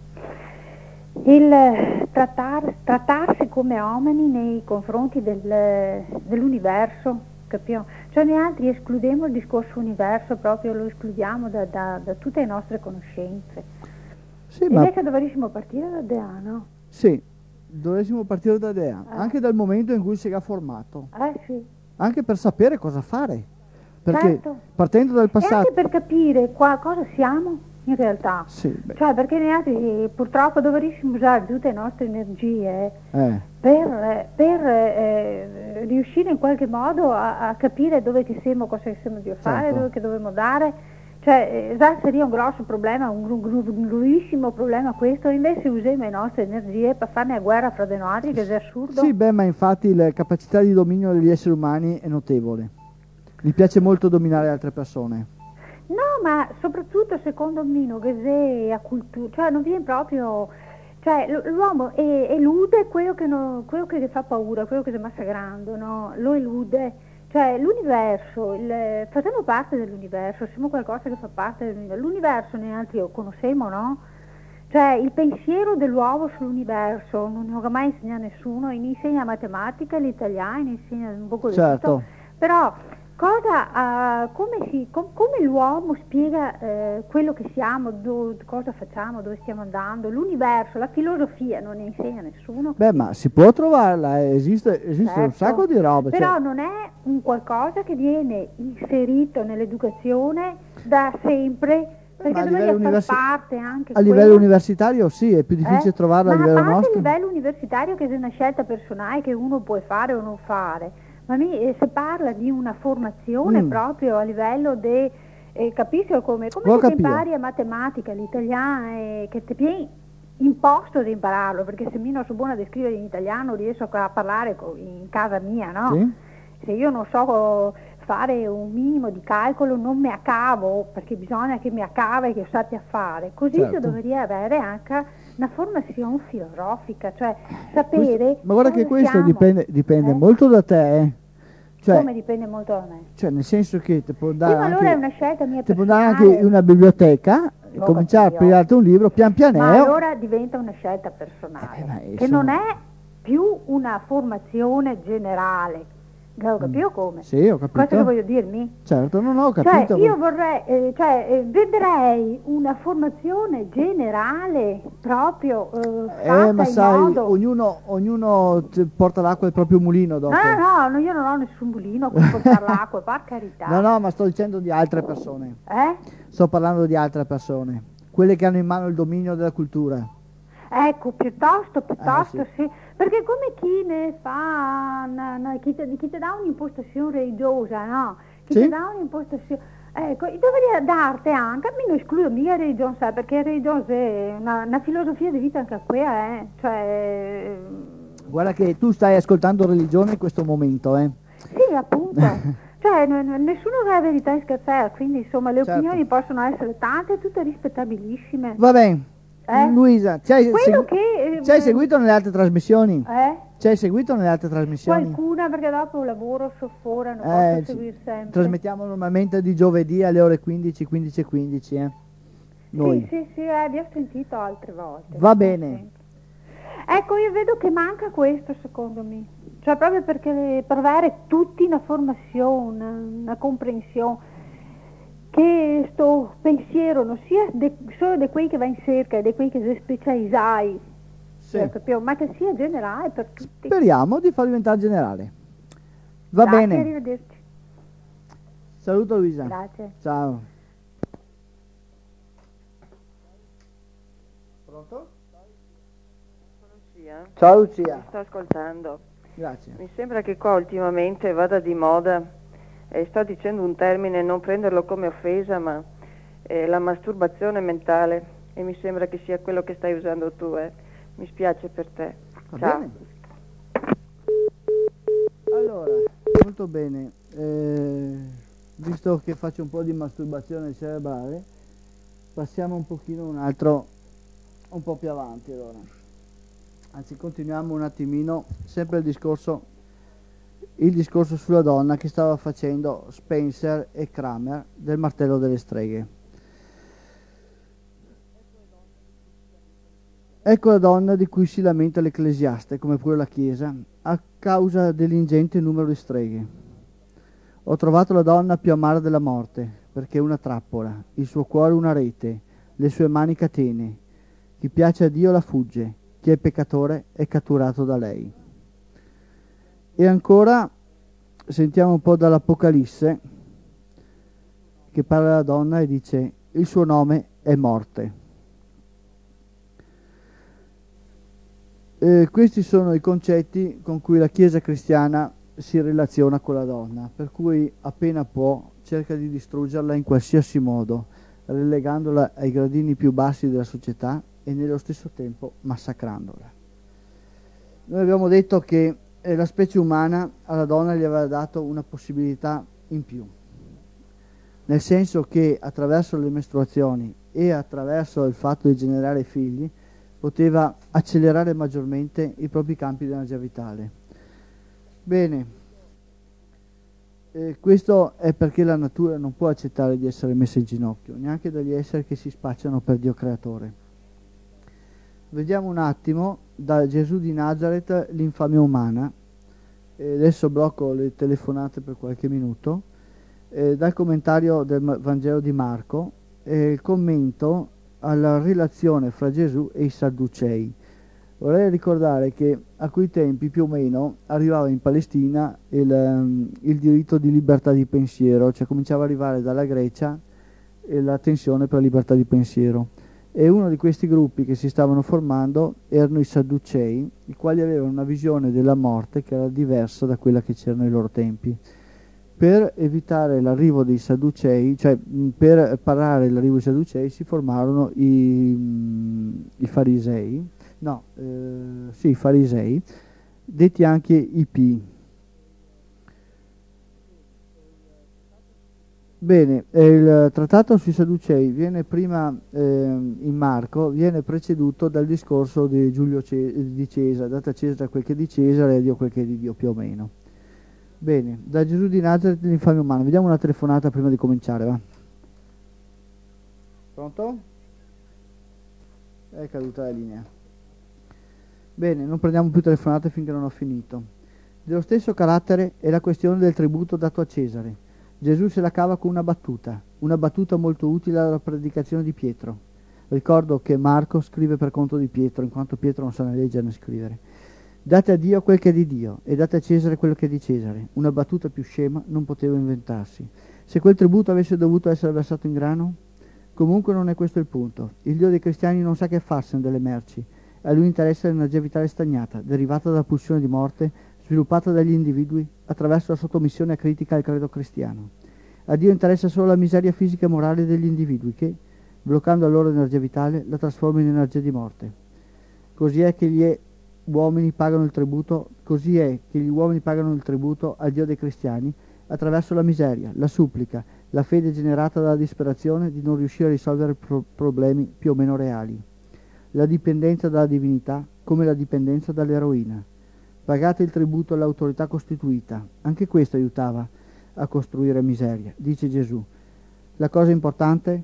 Il trattar, trattarsi come uomini nei confronti del, dell'universo, capito? Cioè noi altri escludiamo il discorso universo, proprio lo escludiamo da, da, da tutte le nostre conoscenze. Sì, ma... Invece dovremmo partire da Dea, no? Sì, dovessimo partire da Dea, eh. anche dal momento in cui si era formato. Eh sì. Anche per sapere cosa fare. Perché certo. partendo dal passato... E anche per capire qua, cosa siamo in realtà. Sì, beh. Cioè perché noi altri purtroppo dovremmo usare tutte le nostre energie eh. per, per eh, riuscire in qualche modo a, a capire dove che siamo, cosa che siamo di fare, certo. dove che dobbiamo dare. Cioè già seria un grosso problema, un, un, un grandissimo problema questo, invece usiamo le nostre energie per farne a guerra fra di noi, che è assurdo. Sì, beh, ma infatti la capacità di dominio degli esseri umani è notevole. Gli piace molto dominare altre persone. No, ma soprattutto secondo me non che a cultura, cioè non viene proprio, cioè l'uomo è, elude quello che, non, quello che fa paura, quello che si massacrando, no? Lo elude, cioè l'universo, il, facciamo parte dell'universo, siamo qualcosa che fa parte dell'universo, l'universo noi altri lo conosciamo, no? Cioè il pensiero dell'uomo sull'universo non ne ho mai insegnato a nessuno, ne insegna matematica, l'italiano, ne insegna un po' di certo. tutto, però... Cosa, uh, come, si, com, come l'uomo spiega uh, quello che siamo, do, cosa facciamo, dove stiamo andando, l'universo, la filosofia non ne insegna nessuno. Beh, ma si può trovarla, esiste, esiste certo. un sacco di roba. Però cioè... non è un qualcosa che viene inserito nell'educazione da sempre, perché dovrebbe universi- far parte anche a livello quello. universitario sì, è più difficile eh? trovarla ma a livello nostro. Ma a parte nostro. a livello universitario che è una scelta personale che uno può fare o non fare. Ma mi, se parla di una formazione mm. proprio a livello di, eh, capisci come, come se impari a matematica, l'italiano, eh, che ti viene imposto di impararlo, perché se io non sono buona a scrivere in italiano riesco a parlare in casa mia, no? Sì. Se io non so fare un minimo di calcolo non mi accavo, perché bisogna che mi accava e che sappia fare, così certo. si dovrebbe avere anche una formazione filosofica, cioè sapere... Questo, ma guarda che questo siamo. dipende, dipende eh? molto da te, eh? Cioè, come dipende molto da me? Cioè nel senso che ti può dare, sì, ma anche, allora è una scelta mia ti personale. può dare anche una biblioteca e Lo cominciare capito. a pigliarti un libro pian pianeo. Ma allora diventa una scelta personale, eh, che non è più una formazione generale. Ho capito come? Sì, ho capito. Cosa che voglio dirmi? Certo, non ho capito. Cioè, io vorrei, eh, cioè, eh, vedrei una formazione generale proprio eh, fatta eh, ma in sai, modo... ognuno, ognuno porta l'acqua al proprio mulino dopo. No, no, no, io non ho nessun mulino per portare l'acqua, per carità. No, no, ma sto dicendo di altre persone. Eh? Sto parlando di altre persone, quelle che hanno in mano il dominio della cultura. Ecco, piuttosto, piuttosto eh, sì. sì, perché come chi ne fa, na, na, chi, ti, chi ti dà un'impostazione religiosa, no? Chi sì? ti dà un'impostazione, ecco, dovrei darti anche, a me non escludo mica la religione, sai, perché la religione è una, una filosofia di vita anche quella, eh, cioè... Guarda che tu stai ascoltando religione in questo momento, eh? Sì, appunto. Cioè, n- n- nessuno ha la verità in scherzare, quindi insomma le certo. opinioni possono essere tante, tutte rispettabilissime. Va bene. Eh? Luisa, ci hai, Quello segu- che, eh, ci hai seguito nelle altre trasmissioni? Eh? Ci hai seguito nelle altre trasmissioni? Qualcuna, perché dopo lavoro soffora, non eh, posso seguire sempre. Trasmettiamo normalmente di giovedì alle ore quindici, quindici e quindici, eh? Noi. Sì, sì, sì, eh, vi ho sentito altre volte. Va bene. Sempre. Ecco, io vedo che manca questo, secondo me. Cioè, proprio perché per avere tutti una formazione, una comprensione, che sto pensiero non sia de, solo di quei che va in cerca e di quei che si specializzai, sì. eh, ma che sia generale per tutti. Speriamo di far diventare generale. Va Grazie, bene. Arrivederci. Saluto Luisa. Grazie. Ciao. Pronto? Sono Lucia. Ciao Lucia. Mi sto ascoltando. Grazie. Mi sembra che qua ultimamente vada di moda, e sto dicendo un termine, non prenderlo come offesa, ma eh, la masturbazione mentale, e mi sembra che sia quello che stai usando tu, eh. Mi spiace per te. Va Ciao. bene. Allora, molto bene. Eh, visto che faccio un po' di masturbazione cerebrale, passiamo un pochino un altro, un po' più avanti allora. Anzi, continuiamo un attimino, sempre il discorso, il discorso sulla donna che stava facendo Spencer e Kramer del Martello delle Streghe. Ecco la donna di cui si lamenta l'Ecclesiaste, come pure la Chiesa, a causa dell'ingente numero di streghe. Ho trovato la donna più amara della morte, perché è una trappola, il suo cuore una rete, le sue mani catene. Chi piace a Dio la fugge, chi è peccatore è catturato da lei. E ancora sentiamo un po' dall'Apocalisse, che parla della donna e dice: il suo nome è morte. Eh, questi sono i concetti con cui la Chiesa cristiana si relaziona con la donna, per cui appena può cerca di distruggerla in qualsiasi modo, relegandola ai gradini più bassi della società e nello stesso tempo massacrandola. Noi abbiamo detto che eh, la specie umana alla donna gli aveva dato una possibilità in più, nel senso che attraverso le mestruazioni e attraverso il fatto di generare figli poteva accelerare maggiormente i propri campi di energia vitale. Bene, eh, questo è perché la natura non può accettare di essere messa in ginocchio, neanche dagli esseri che si spacciano per Dio creatore. Vediamo un attimo da Gesù di Nazareth l'infamia umana. E adesso blocco le telefonate per qualche minuto. Eh, dal commentario del Vangelo di Marco, eh, il commento alla relazione fra Gesù e i Sadducei. Vorrei ricordare che a quei tempi più o meno arrivava in Palestina il, um, il diritto di libertà di pensiero, cioè cominciava ad arrivare dalla Grecia e la tensione per la libertà di pensiero. E uno di questi gruppi che si stavano formando erano i Sadducei, i quali avevano una visione della morte che era diversa da quella che c'era nei loro tempi. Per evitare l'arrivo dei Sadducei, cioè per parare l'arrivo dei Sadducei, si formarono i, i farisei, no, eh, sì, i farisei, detti anche i Pi. Bene, il trattato sui Sadducei viene prima eh, in Marco, viene preceduto dal discorso di Giulio Ce- di Cesare, date a Cesare quel che è di Cesare e a Dio quel che è di Dio, più o meno. Bene, da Gesù di Nazareth l'infamia umana. Vediamo una telefonata prima di cominciare, va? Pronto? È caduta la linea. Bene, non prendiamo più telefonate finché non ho finito. Dello stesso carattere è la questione del tributo dato a Cesare. Gesù se la cava con una battuta, una battuta molto utile alla predicazione di Pietro. Ricordo che Marco scrive per conto di Pietro, in quanto Pietro non sa né leggere né scrivere. Date a Dio quel che è di Dio e date a Cesare quello che è di Cesare. Una battuta più scema non poteva inventarsi. Se quel tributo avesse dovuto essere versato in grano? Comunque non è questo il punto. Il Dio dei cristiani non sa che farsene delle merci. A lui interessa l'energia vitale stagnata, derivata dalla pulsione di morte, sviluppata dagli individui attraverso la sottomissione critica al credo cristiano. A Dio interessa solo la miseria fisica e morale degli individui che, bloccando la loro energia vitale, la trasforma in energia di morte. Così è che gli uomini pagano il tributo, così è che gli uomini pagano il tributo al Dio dei cristiani attraverso la miseria, la supplica, la fede generata dalla disperazione di non riuscire a risolvere pro- problemi più o meno reali, la dipendenza dalla divinità come la dipendenza dall'eroina. Pagate il tributo all'autorità costituita, anche questo aiutava a costruire miseria, dice Gesù. La cosa importante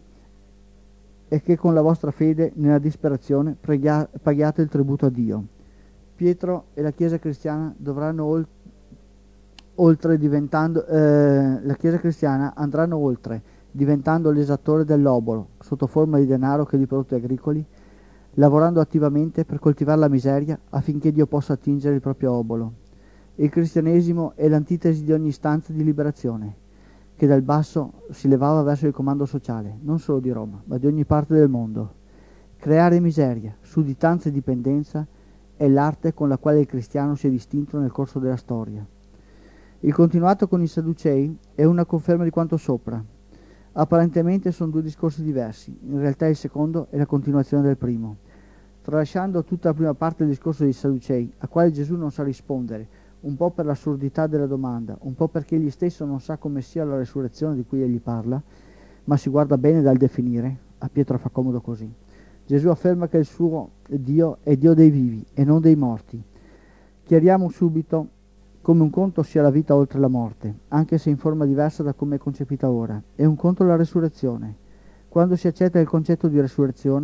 è che con la vostra fede nella disperazione preghia- paghiate il tributo a Dio. Pietro e la Chiesa cristiana dovranno ol- oltre diventando eh, la Chiesa cristiana andranno oltre, diventando l'esattore dell'obolo sotto forma di denaro che di prodotti agricoli, lavorando attivamente per coltivare la miseria affinché Dio possa attingere il proprio obolo. Il cristianesimo è l'antitesi di ogni istanza di liberazione, che dal basso si levava verso il comando sociale, non solo di Roma, ma di ogni parte del mondo. Creare miseria, sudditanza e dipendenza è l'arte con la quale il cristiano si è distinto nel corso della storia. Il continuato con i Sadducei è una conferma di quanto sopra. Apparentemente sono due discorsi diversi, in realtà il secondo è la continuazione del primo. Tralasciando tutta la prima parte del discorso dei Sadducei, a quale Gesù non sa rispondere, un po' per l'assurdità della domanda, un po' perché egli stesso non sa come sia la resurrezione di cui egli parla, ma si guarda bene dal definire, a Pietro fa comodo così. Gesù afferma che il suo Dio è Dio dei vivi e non dei morti. Chiariamo subito come un conto sia la vita oltre la morte, anche se in forma diversa da come è concepita ora, e un conto la resurrezione. Quando si accetta il concetto di resurrezione,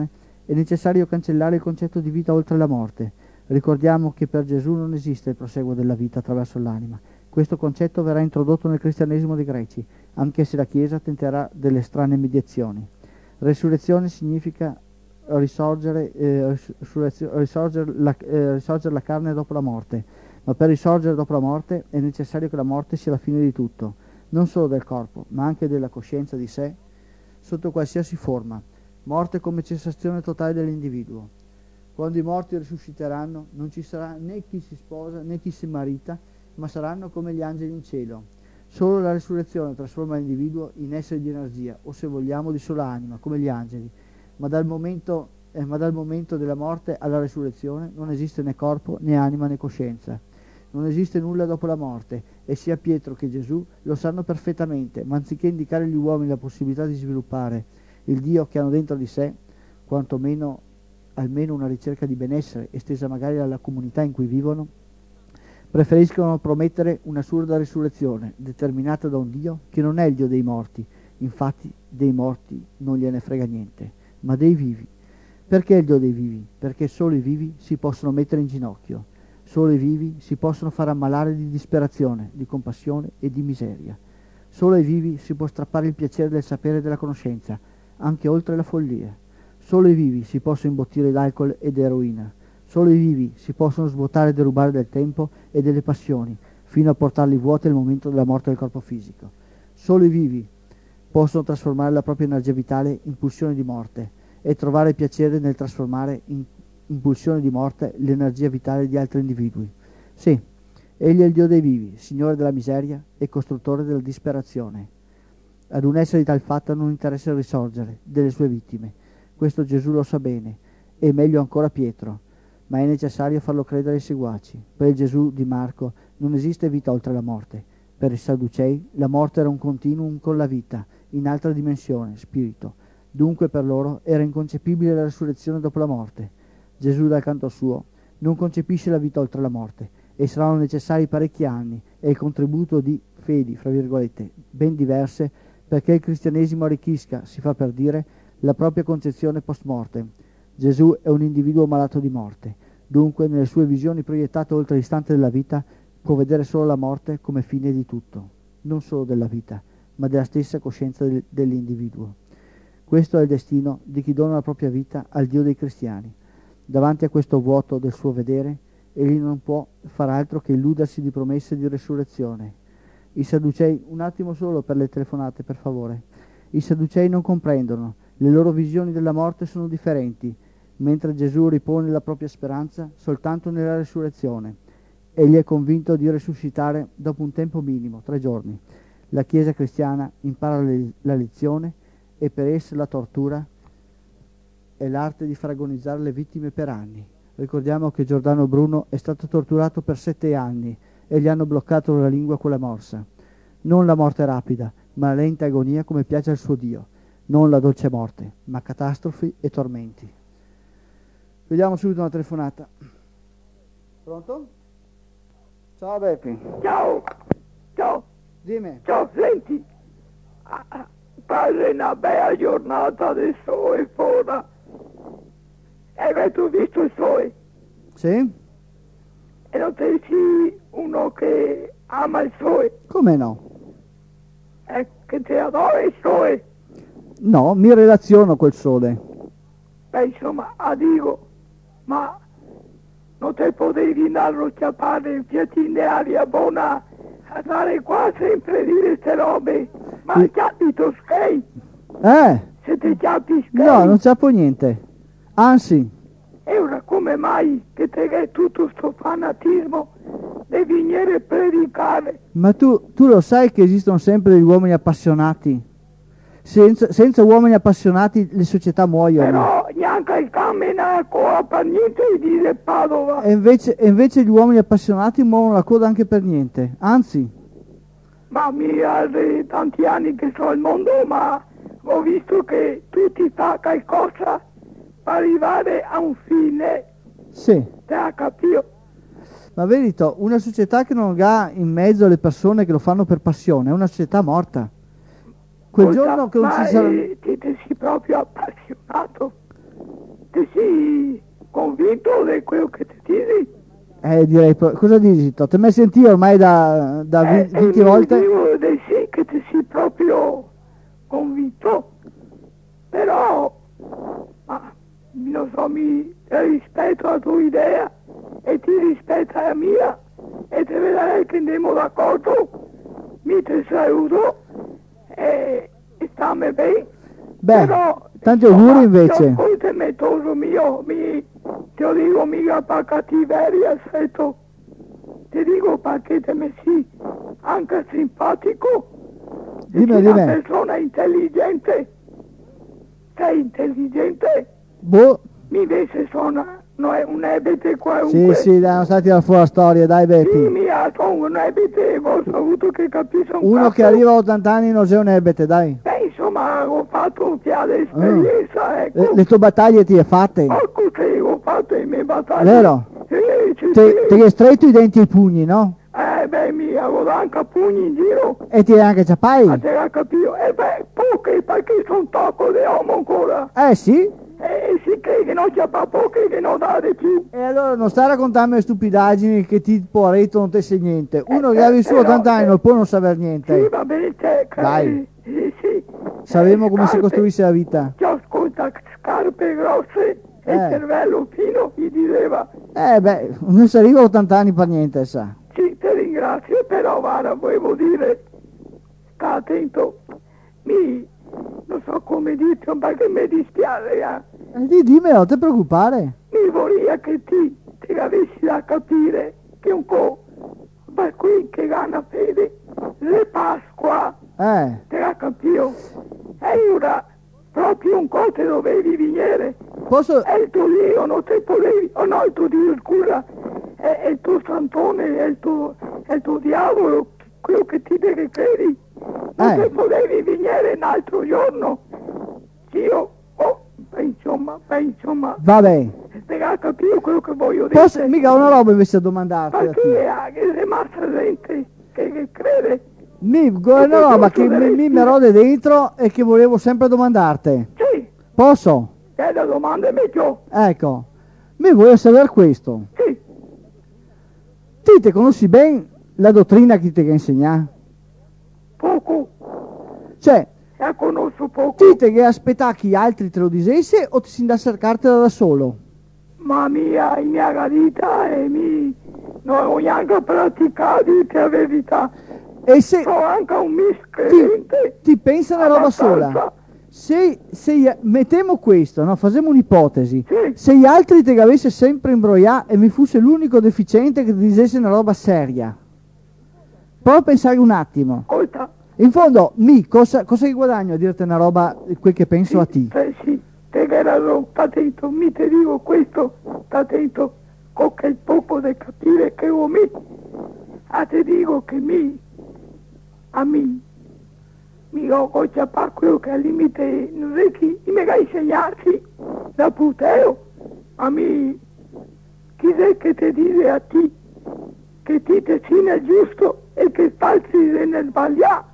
È necessario cancellare il concetto di vita oltre la morte. Ricordiamo che per Gesù non esiste il proseguo della vita attraverso l'anima. Questo concetto verrà introdotto nel cristianesimo dei greci, anche se la Chiesa tenterà delle strane mediazioni. Resurrezione significa risorgere, eh, risorgere, la, eh, risorgere la carne dopo la morte, ma per risorgere dopo la morte è necessario che la morte sia la fine di tutto, non solo del corpo, ma anche della coscienza di sé, sotto qualsiasi forma. Morte come cessazione totale dell'individuo. Quando i morti risusciteranno, non ci sarà né chi si sposa né chi si marita, ma saranno come gli angeli in cielo. Solo la risurrezione trasforma l'individuo in essere di energia, o se vogliamo di sola anima, come gli angeli. Ma dal momento, eh, ma dal momento della morte alla risurrezione non esiste né corpo, né anima, né coscienza. Non esiste nulla dopo la morte, e sia Pietro che Gesù lo sanno perfettamente, ma anziché indicare agli uomini la possibilità di sviluppare il Dio che hanno dentro di sé, quantomeno almeno una ricerca di benessere estesa magari alla comunità in cui vivono, preferiscono promettere un'assurda risurrezione determinata da un Dio che non è il Dio dei morti. Infatti dei morti non gliene frega niente, ma dei vivi. Perché il Dio dei vivi? Perché solo i vivi si possono mettere in ginocchio, solo i vivi si possono far ammalare di disperazione, di compassione e di miseria. Solo ai vivi si può strappare il piacere del sapere e della conoscenza, anche oltre la follia. Solo i vivi si possono imbottire d'alcol ed eroina. Solo i vivi si possono svuotare e derubare del tempo e delle passioni, fino a portarli vuoti al momento della morte del corpo fisico. Solo i vivi possono trasformare la propria energia vitale in pulsione di morte e trovare piacere nel trasformare in impulsione di morte l'energia vitale di altri individui. Sì, egli è il Dio dei vivi, Signore della miseria e costruttore della disperazione. Ad un essere di tal fatta non interessa il risorgere delle sue vittime. Questo Gesù lo sa bene, e meglio ancora Pietro, ma è necessario farlo credere ai seguaci. Per il Gesù di Marco non esiste vita oltre la morte. Per i Sadducei la morte era un continuum con la vita, in altra dimensione, spirito. Dunque per loro era inconcepibile la risurrezione dopo la morte. Gesù dal canto suo non concepisce la vita oltre la morte, e saranno necessari parecchi anni e il contributo di fedi, fra virgolette, ben diverse, perché il cristianesimo arricchisca, si fa per dire, la propria concezione post mortem. Gesù è un individuo malato di morte, dunque nelle sue visioni proiettate oltre l'istante della vita può vedere solo la morte come fine di tutto, non solo della vita, ma della stessa coscienza del, dell'individuo. Questo è il destino di chi dona la propria vita al Dio dei cristiani. Davanti a questo vuoto del suo vedere, egli non può far altro che illudersi di promesse di risurrezione. I Sadducei, un attimo solo per le telefonate, per favore. I Sadducei non comprendono, le loro visioni della morte sono differenti, mentre Gesù ripone la propria speranza soltanto nella risurrezione. Egli è convinto di risuscitare dopo un tempo minimo, tre giorni. La Chiesa cristiana impara le, la lezione e per essa la tortura è l'arte di far agonizzare le vittime per anni. Ricordiamo che Giordano Bruno è stato torturato per sette anni e gli hanno bloccato la lingua con la morsa. Non la morte rapida, ma la lenta agonia come piace al suo Dio. Non la dolce morte, ma catastrofi e tormenti. Vediamo subito una telefonata. Pronto? Ciao Beppi. Ciao, ciao, Dimmi. ciao, senti, ah, ah, padre, una bella giornata adesso è fuori. E tu hai visto il sole? Sì? E non sei uno che ama il sole? Come no? E che ti adora il sole? No, mi relaziono col sole. Beh, insomma, a dico, ma non te potevi andare a chiappare in piattine aria buona, andare qua sempre a dire ste robe, ma Sì. chiappi tu skate? Eh? Se ti chiappi skate? No, non c'appo niente. Anzi, E ora come mai che te che tutto sto fanatismo devi venire a predicare? ma tu, tu lo sai che esistono sempre degli uomini appassionati? Senza, senza uomini appassionati le società muoiono. Però neanche il cammina ancora per niente di dire Padova. E invece, e invece gli uomini appassionati muovono la coda anche per niente. Anzi, Ma mi ha tanti anni che so il mondo, ma ho visto che tu ti fa qualcosa per arrivare a un fine. sì. Te ha capito? Ma vedi, to, una società che non ha in mezzo le persone che lo fanno per passione è una società morta. Quel Scusa, giorno che non ma ci sarà... eh, ti, ti sei proprio appassionato? ti sei convinto di quello che ti dici? Eh, direi, pro- cosa dici? Ti hai sentito ormai da, da Eh, vi- venti e mi volte? dico di sì che ti sei proprio convinto, però, ma, non so, mi rispetto la tua idea e ti rispetto la mia e te vedrai che andiamo d'accordo, mi ti saluto e, e stammi bene. Beh, Però, tanti insomma, auguri invece. ascoltami, toso mio, mi, te lo dico mica per cattiveria, aspetto, ti dico perché te mi sei anche simpatico, Dimmi, sei una dimmi. persona intelligente, sei intelligente, Boh. mi invece sono no, è un ebete Sì, qualunque. sì, dai, non stati fuori la storia, dai Sì, Beppi. mia, sono un ebete, ho avuto che capisco un Uno cazzo. che arriva a ottanta anni non c'è un ebete, dai. Beh, insomma, ho fatto un piano di esperienza, ecco. Le, le tue battaglie ti hai fatte, Porco sì, ho fatto le mie battaglie. vero? Sì, sì, Te, sì. te hai stretto i denti e i pugni, no? Eh, beh, mi avevo anche pugni in giro. E ti hai anche A ciappai? te la capito? Eh, beh, pochi, perché sono tocco di uomo ancora. Eh sì? Eh, si crede che non c'è pa' pochi che non dà di più. E allora non stai a raccontarmi le stupidaggini che tipo a Reto non te sai niente. Uno che Eh, ha eh, vissuto eh, ottanta no, anni eh. non può non saper Sì, niente. va bene, c'è. Dai. Eh, sì. Sappiamo Eh, come si scarpe. costruisce la vita. Ci ascolta scarpe grosse e Eh. cervello fino, gli diceva. Eh beh, non si arriva a ottanta anni per niente, sa. Sì, ti ringrazio, però guarda, volevo dire, sta attento, mi, non so come dirti, perché mi dispiace, eh. Eh, di, dimmelo, non ti preoccupare. Mi vorrei che ti, ti avessi da capire che un po', per qui che hanno fede, le Pasqua, Eh, te la capio, e ora proprio un po' te dovevi venire, posso... è il tuo Dio, non te potevi, oh no, il tuo Dio, scusa, è, è il tuo santone, è il tuo, è il tuo diavolo, quello che ti deve credi, non Eh. te potevi venire un altro giorno, io, oh, beh, insomma, beh, insomma, Vabbè, te la capito quello che voglio dire, posso... mica una roba invece a domandarti. da perché te. è, è rimasta gente che, che crede, Mi, una roba che mi, mi mi rode dentro e che volevo sempre domandarti. sì, Posso? è la domanda è meglio, Ecco, mi voglio sapere questo. sì, Ti te conosci bene la dottrina che ti insegna? poco, Cioè, la conosco poco. ti te che aspettare che gli altri te lo dicesse o ti si da cercartela da solo? Ma mia, in mia vita e mi non ho neanche praticato di la verità. E se Sono anche un ti, miscredente. ti pensa una roba sola, abbastanza. se, se gli- mettiamo questo, no? Facciamo un'ipotesi, Sì. se gli altri te che avesse sempre imbrogliato e mi fosse l'unico deficiente che ti dicesse una roba seria, prova a pensare un attimo. Ascolta, In fondo, mi, cosa, cosa che guadagno a dirti una roba, quel che penso a te? te, sì, te che era sta attento, mi te dico questo, sta attento, con che poco di capire che ho mi, a te dico che mi, a mi, mi ho coccia pa quello che al limite, non è che, mi ga insegnarti, da puteo, a mi, chi è che ti dice a te, che ti te sei nel giusto e che falsi nel sbagliato?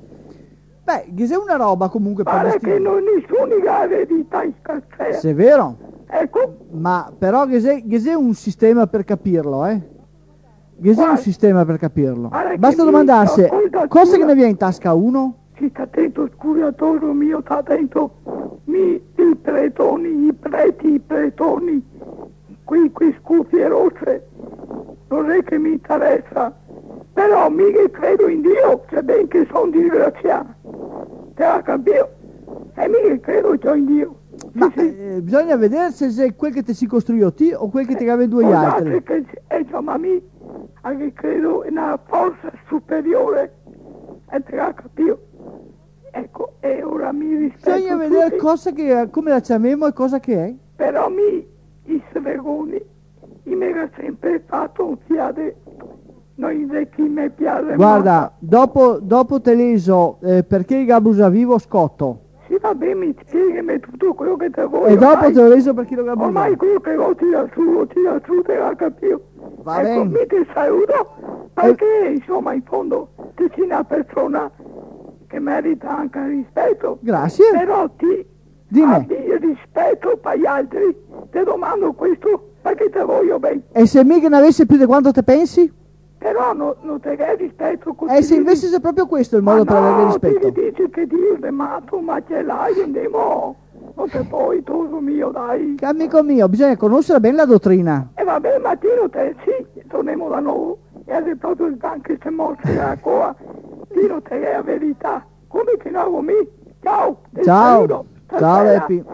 Beh, che se una roba comunque per Pare che destino. non nessuno ha verità in scarsera. Se è vero, Ecco, ma però che se, che se un sistema per capirlo, eh? Che se un Guarda. sistema per capirlo. Guarda che Basta mi- domandarsi, ascolta, cosa scusa. che ne viene in tasca a uno? si sta attento, scuriatoso mio, sta attento, mi, i pretoni, i preti, i pretoni, qui, qui scuffie rosse, non è che mi interessa, però mica credo in Dio, se ben che sono disgraziato, te la capio, e mica credo già in Dio. Ma Sì, sì. eh, bisogna vedere se è quel che ti si costruì te o quel che ti aveva due gli Guardate altri. che è insomma mi, anche credo in una forza superiore, e te la capio. Ecco, e ora mi rispetto Bisogna vedere tutti, cosa che, come la chiamiamo e cosa che è. però mi, i svegoni, mi mi ha sempre fatto un fiade, non è chi mi piace. Guarda, dopo, dopo te leso eh, perché il Gabusa vivo scotto. Sì, va bene, mi spiegami tutto quello che te vuoi. E dopo ormai- te lo leso perché lo Gabusa. Ormai quello che lo tira su, lo tira su, te la capio. Va ecco, bene. mi ti saluto, perché insomma in fondo tu sei una persona che merita anche rispetto. Grazie. Però ti, Dimmi. Abbi rispetto per gli altri. Ti domando questo perché te voglio bene. E se mica ne avessi più di quanto te pensi? Però no, non te che rispetto così. E se invece è proprio questo il modo ma per no, avere rispetto? ti dici che dire, ma tu ma ce l'hai, andiamo. Non te puoi, tu mio, dai. Che amico mio, bisogna conoscere bene la dottrina. E va bene, Mattino, te sì, torniamo da nuovo. E sei proprio anche se morse la coa. Tino te è la verità. Come ti nuovo mi? Ciao. ti Ciao. saluto. Ciao Stasera. Beppi.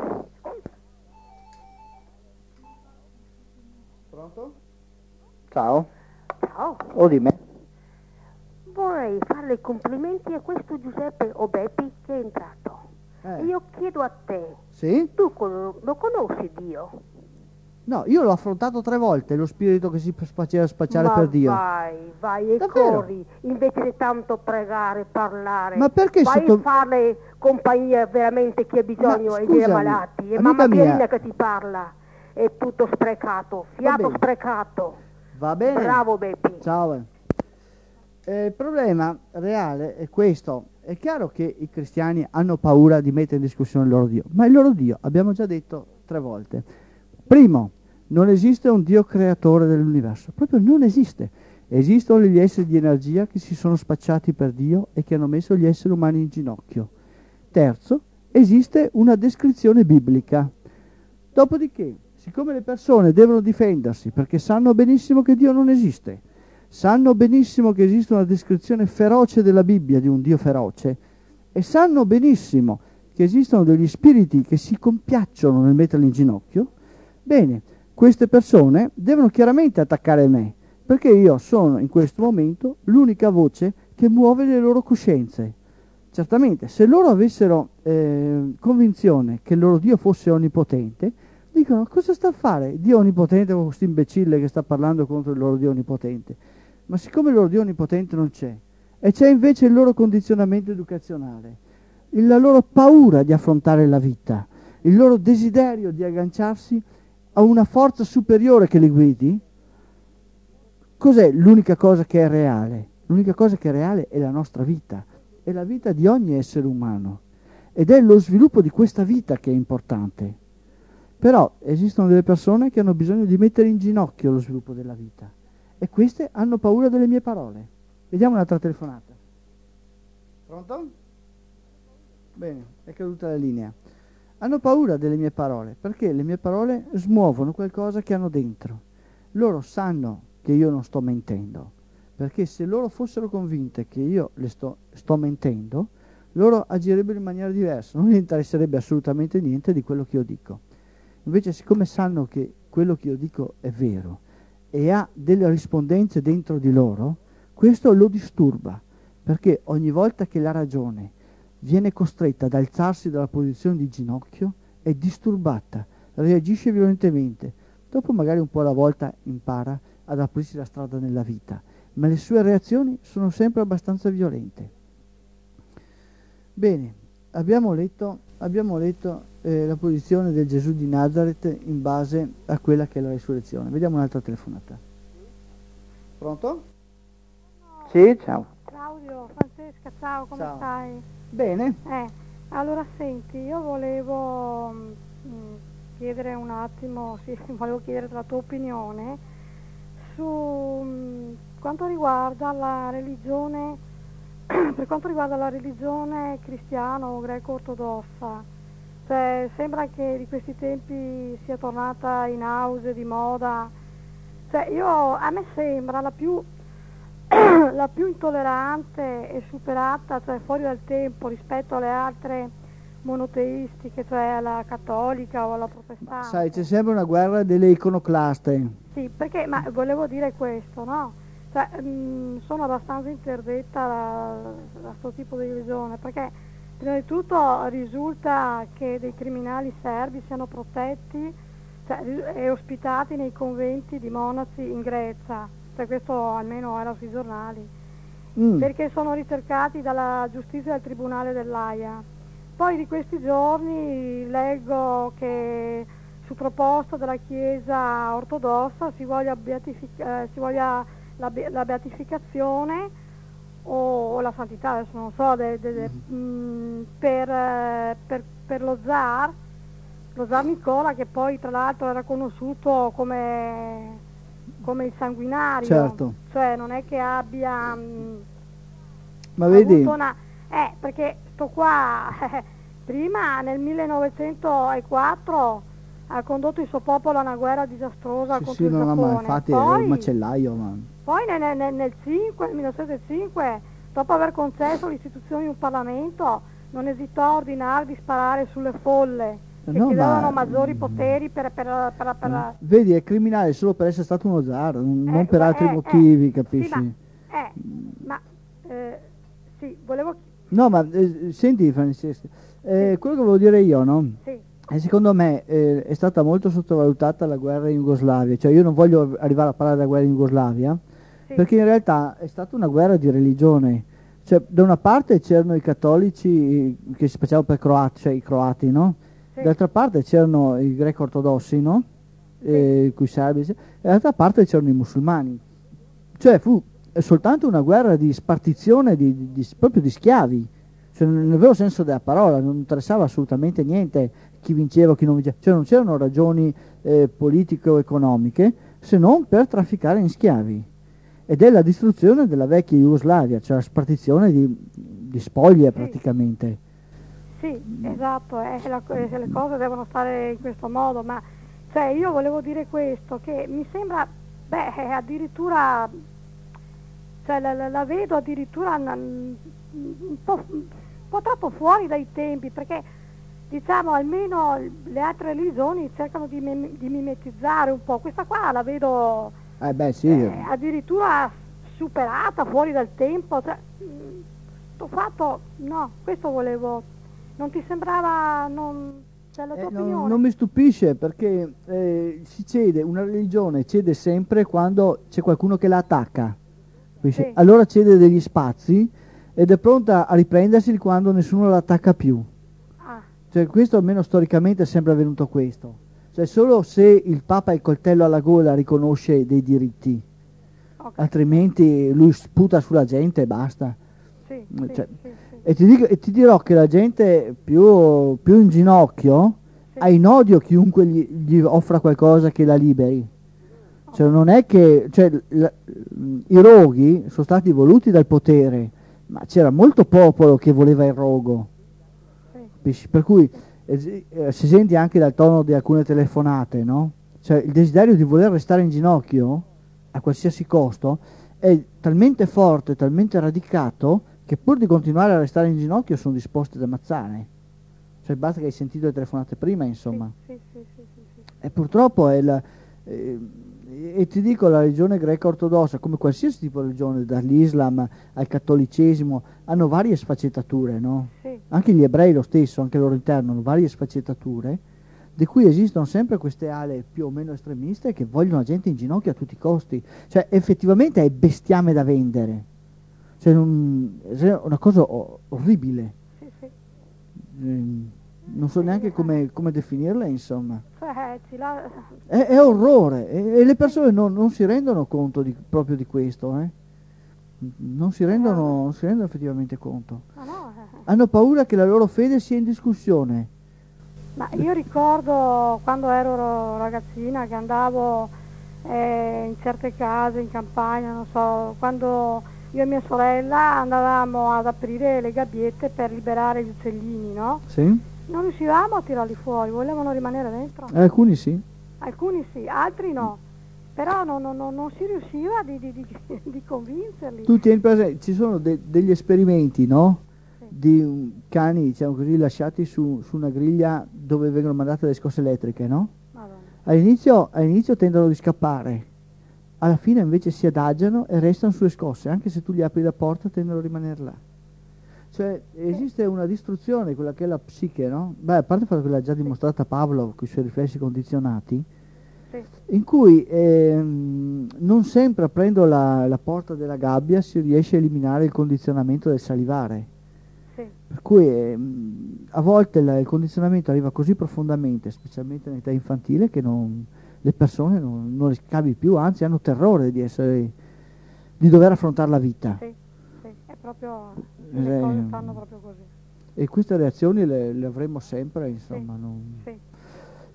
Pronto? Ciao. Ciao, O di me. vorrei fare i complimenti a questo Giuseppe Obeppi che è entrato. Eh. E io chiedo a te, Sì? tu con- lo conosci Dio? No, io l'ho affrontato tre volte, lo spirito che si faceva spacciare Ma per Dio. vai, vai e Davvero? corri, invece di tanto pregare, parlare. Ma perché vai sotto- a fare compagnia veramente chi ha bisogno Ma e dei scusami, malati. E amica mamma mia. Pierina che ti parla, è tutto sprecato, fiato bene. sprecato. Va bene? Bravo Beppi. Ciao. eh. Eh, il problema reale è questo. È chiaro che i cristiani hanno paura di mettere in discussione il loro Dio, ma il loro Dio, abbiamo già detto tre volte. Primo, non esiste un Dio creatore dell'universo, proprio non esiste. Esistono gli esseri di energia che si sono spacciati per Dio e che hanno messo gli esseri umani in ginocchio. Terzo, esiste una descrizione biblica. Dopodiché, siccome le persone devono difendersi perché sanno benissimo che Dio non esiste, sanno benissimo che esiste una descrizione feroce della Bibbia di un Dio feroce e sanno benissimo che esistono degli spiriti che si compiacciono nel metterli in ginocchio, bene, queste persone devono chiaramente attaccare me, perché io sono in questo momento l'unica voce che muove le loro coscienze. Certamente, se loro avessero eh, convinzione che il loro Dio fosse onnipotente, dicono: cosa sta a fare Dio onnipotente con questo imbecille che sta parlando contro il loro Dio onnipotente? Ma siccome il loro Dio onnipotente non c'è, e c'è invece il loro condizionamento educazionale, il- la loro paura di affrontare la vita, il loro desiderio di agganciarsi a una forza superiore che li guidi, cos'è l'unica cosa che è reale? L'unica cosa che è reale è la nostra vita, è la vita di ogni essere umano, ed è lo sviluppo di questa vita che è importante. Però esistono delle persone che hanno bisogno di mettere in ginocchio lo sviluppo della vita, e queste hanno paura delle mie parole. Vediamo un'altra telefonata. Pronto? Bene, è caduta la linea. Hanno paura delle mie parole, perché le mie parole smuovono qualcosa che hanno dentro. Loro sanno che io non sto mentendo, perché se loro fossero convinte che io le sto, sto mentendo, loro agirebbero in maniera diversa, non gli interesserebbe assolutamente niente di quello che io dico. Invece, siccome sanno che quello che io dico è vero e ha delle rispondenze dentro di loro, questo lo disturba, perché ogni volta che la ragione viene costretta ad alzarsi dalla posizione di ginocchio è disturbata, reagisce violentemente. Dopo magari un po' alla volta impara ad aprirsi la strada nella vita, ma le sue reazioni sono sempre abbastanza violente. Bene, abbiamo letto, abbiamo letto eh, la posizione del Gesù di Nazareth in base a quella che è la risurrezione. Vediamo un'altra telefonata. Pronto? Sì, ciao. Claudio, Francesca, ciao, come Ciao. stai? Bene. Eh, allora senti, io volevo mh, chiedere un attimo, sì, volevo chiedere la tua opinione su mh, quanto riguarda la religione, per quanto riguarda la religione cristiana o greco-ortodossa. Cioè, sembra che di questi tempi sia tornata in auge, di moda. Cioè, io, a me sembra la più la più intollerante e superata, cioè fuori dal tempo rispetto alle altre monoteistiche, cioè alla cattolica o alla protestante. Sai, c'è sempre una guerra delle iconoclaste. Sì, perché, ma volevo dire questo, no? Cioè, mh, sono abbastanza interdetta da, da questo tipo di religione, perché prima di tutto risulta che dei criminali serbi siano protetti, cioè, e ospitati nei conventi di monaci in Grecia. Cioè, questo almeno era sui giornali, Mm. perché sono ricercati dalla giustizia del tribunale dell'Aia. Poi di questi giorni leggo che su proposta della Chiesa ortodossa si voglia, beatific- eh, si voglia la, be- la beatificazione o, o la santità, adesso non so, de- de- de- mh, per, eh, per, per lo zar lo zar Nicola, che poi tra l'altro era conosciuto come, come il sanguinario, Certo. cioè non è che abbia mh, Ma vedi, avuto una... Eh, perché sto qua, prima nel millenovecentoquattro ha condotto il suo popolo a una guerra disastrosa sì, contro sì, il no, no, ma Giappone, infatti è un poi, macellaio, ma... poi nel, nel, nel cinque, nel millenovecentocinque, dopo aver concesso l'istituzione di un Parlamento, non esitò a ordinare di sparare sulle folle che No, chiedevano ma... maggiori poteri per... per, per, per Eh, Vedi, è criminale solo per essere stato uno zar, non eh, per gua- altri eh, motivi, eh, capisci? Sì, ma, eh, ma eh, sì, volevo... No, ma eh, senti Francesca, eh, Sì. quello che volevo dire io, no? Sì, E secondo me eh, è stata molto sottovalutata la guerra in Jugoslavia, cioè io non voglio arrivare a parlare della guerra in Jugoslavia, sì, perché in realtà è stata una guerra di religione, cioè da una parte c'erano i cattolici che si facevano per croati, cioè i croati, no? sì, D'altra parte c'erano i greco ortodossi, no? E, coi serbi, e dall'altra parte c'erano i musulmani, cioè fu soltanto una guerra di spartizione di, di- di- proprio di schiavi, cioè, nel vero senso della parola, non interessava assolutamente niente chi vinceva o chi non vinceva, cioè non c'erano ragioni eh, politiche o economiche se non per trafficare in schiavi. Ed è la distruzione della vecchia Jugoslavia, cioè la spartizione di, di spoglie sì, praticamente. sì, esatto, eh, la- eh, le cose devono stare in questo modo, ma cioè, io volevo dire questo, che mi sembra, beh, eh, addirittura, cioè, la, la- la vedo addirittura un, un po', un po' troppo fuori dai tempi, perché diciamo almeno le altre religioni cercano di, mim- di mimetizzare un po', questa qua la vedo Eh beh sì, eh, addirittura superata, fuori dal tempo, cioè, mh, sto fatto, no, questo volevo, non ti sembrava, non, c'è la tua Eh, non, opinione? non mi stupisce perché eh, si cede, una religione cede sempre quando c'è qualcuno che la attacca. Capisci? Sì. Allora cede degli spazi ed è pronta a riprendersi quando nessuno la attacca più. Ah, Cioè, questo almeno storicamente è sempre avvenuto questo. Cioè, solo se il Papa ha il coltello alla gola riconosce dei diritti, ok, altrimenti lui sputa sulla gente e basta. sì, Cioè, sì, sì, sì, e, ti dico- e ti dirò che la gente più, più in ginocchio sì. ha in odio chiunque gli, gli offra qualcosa che la liberi. Cioè, non è che cioè, la- i roghi sono stati voluti dal potere, ma c'era molto popolo che voleva il rogo. Sì. Capisci? Per cui eh, eh, si sente anche dal tono di alcune telefonate, no? Cioè il desiderio di voler restare in ginocchio a qualsiasi costo è talmente forte, talmente radicato che pur di continuare a restare in ginocchio sono disposti ad ammazzare. Cioè basta che hai sentito le telefonate prima, insomma. Sì, sì, sì, sì, sì. E purtroppo è la, eh, e ti dico, la religione greca ortodossa, come qualsiasi tipo di religione, dall'Islam al cattolicesimo, hanno varie sfaccettature, no? Sì. Anche gli ebrei lo stesso, anche loro interno, hanno varie sfaccettature, di cui esistono sempre queste ale più o meno estremiste che vogliono la gente in ginocchio a tutti i costi. Cioè effettivamente è bestiame da vendere. Cioè, non- è una cosa o- orribile. Sì, sì. Ehm, non so neanche come, come definirla, insomma. Cioè, ci la... È, è orrore e, e le persone non, non si rendono conto di- proprio di questo, eh? Non si rendono, non si rendono effettivamente conto. Ma no, eh. Hanno paura che la loro fede sia in discussione. Ma io ricordo quando ero ragazzina che andavo eh, in certe case, in campagna, non so, quando io e mia sorella andavamo ad aprire le gabbiette per liberare gli uccellini, no? Sì? Non riuscivamo a tirarli fuori, volevano rimanere dentro. Eh, alcuni sì. Alcuni sì, altri no. Però non, non- non- non si riusciva di, di- di- di convincerli. Tu tieni presente, ci sono de- degli esperimenti, no? Sì. Di um, cani, diciamo così, lasciati su, su una griglia dove vengono mandate le scosse elettriche, no? Madonna. All'inizio, all'inizio tendono di scappare, alla fine invece si adagiano e restano sulle scosse, anche se tu gli apri la porta tendono a rimanere là. Cioè esiste una distruzione, quella che è la psiche, no? Beh, a parte il fatto che l'ha già dimostrata Pavlov con i suoi riflessi condizionati, Sì. in cui ehm, non sempre aprendo la, la porta della gabbia si riesce a eliminare il condizionamento del salivare. Sì. Per cui ehm, a volte la- il condizionamento arriva così profondamente, specialmente nell'età infantile, che non- le persone non, non le scavi più, anzi hanno terrore di essere, di dover affrontare la vita. Sì, sì, è proprio, le Eh, cose stanno proprio così. E queste reazioni le, le avremo sempre, insomma. Non... Sì.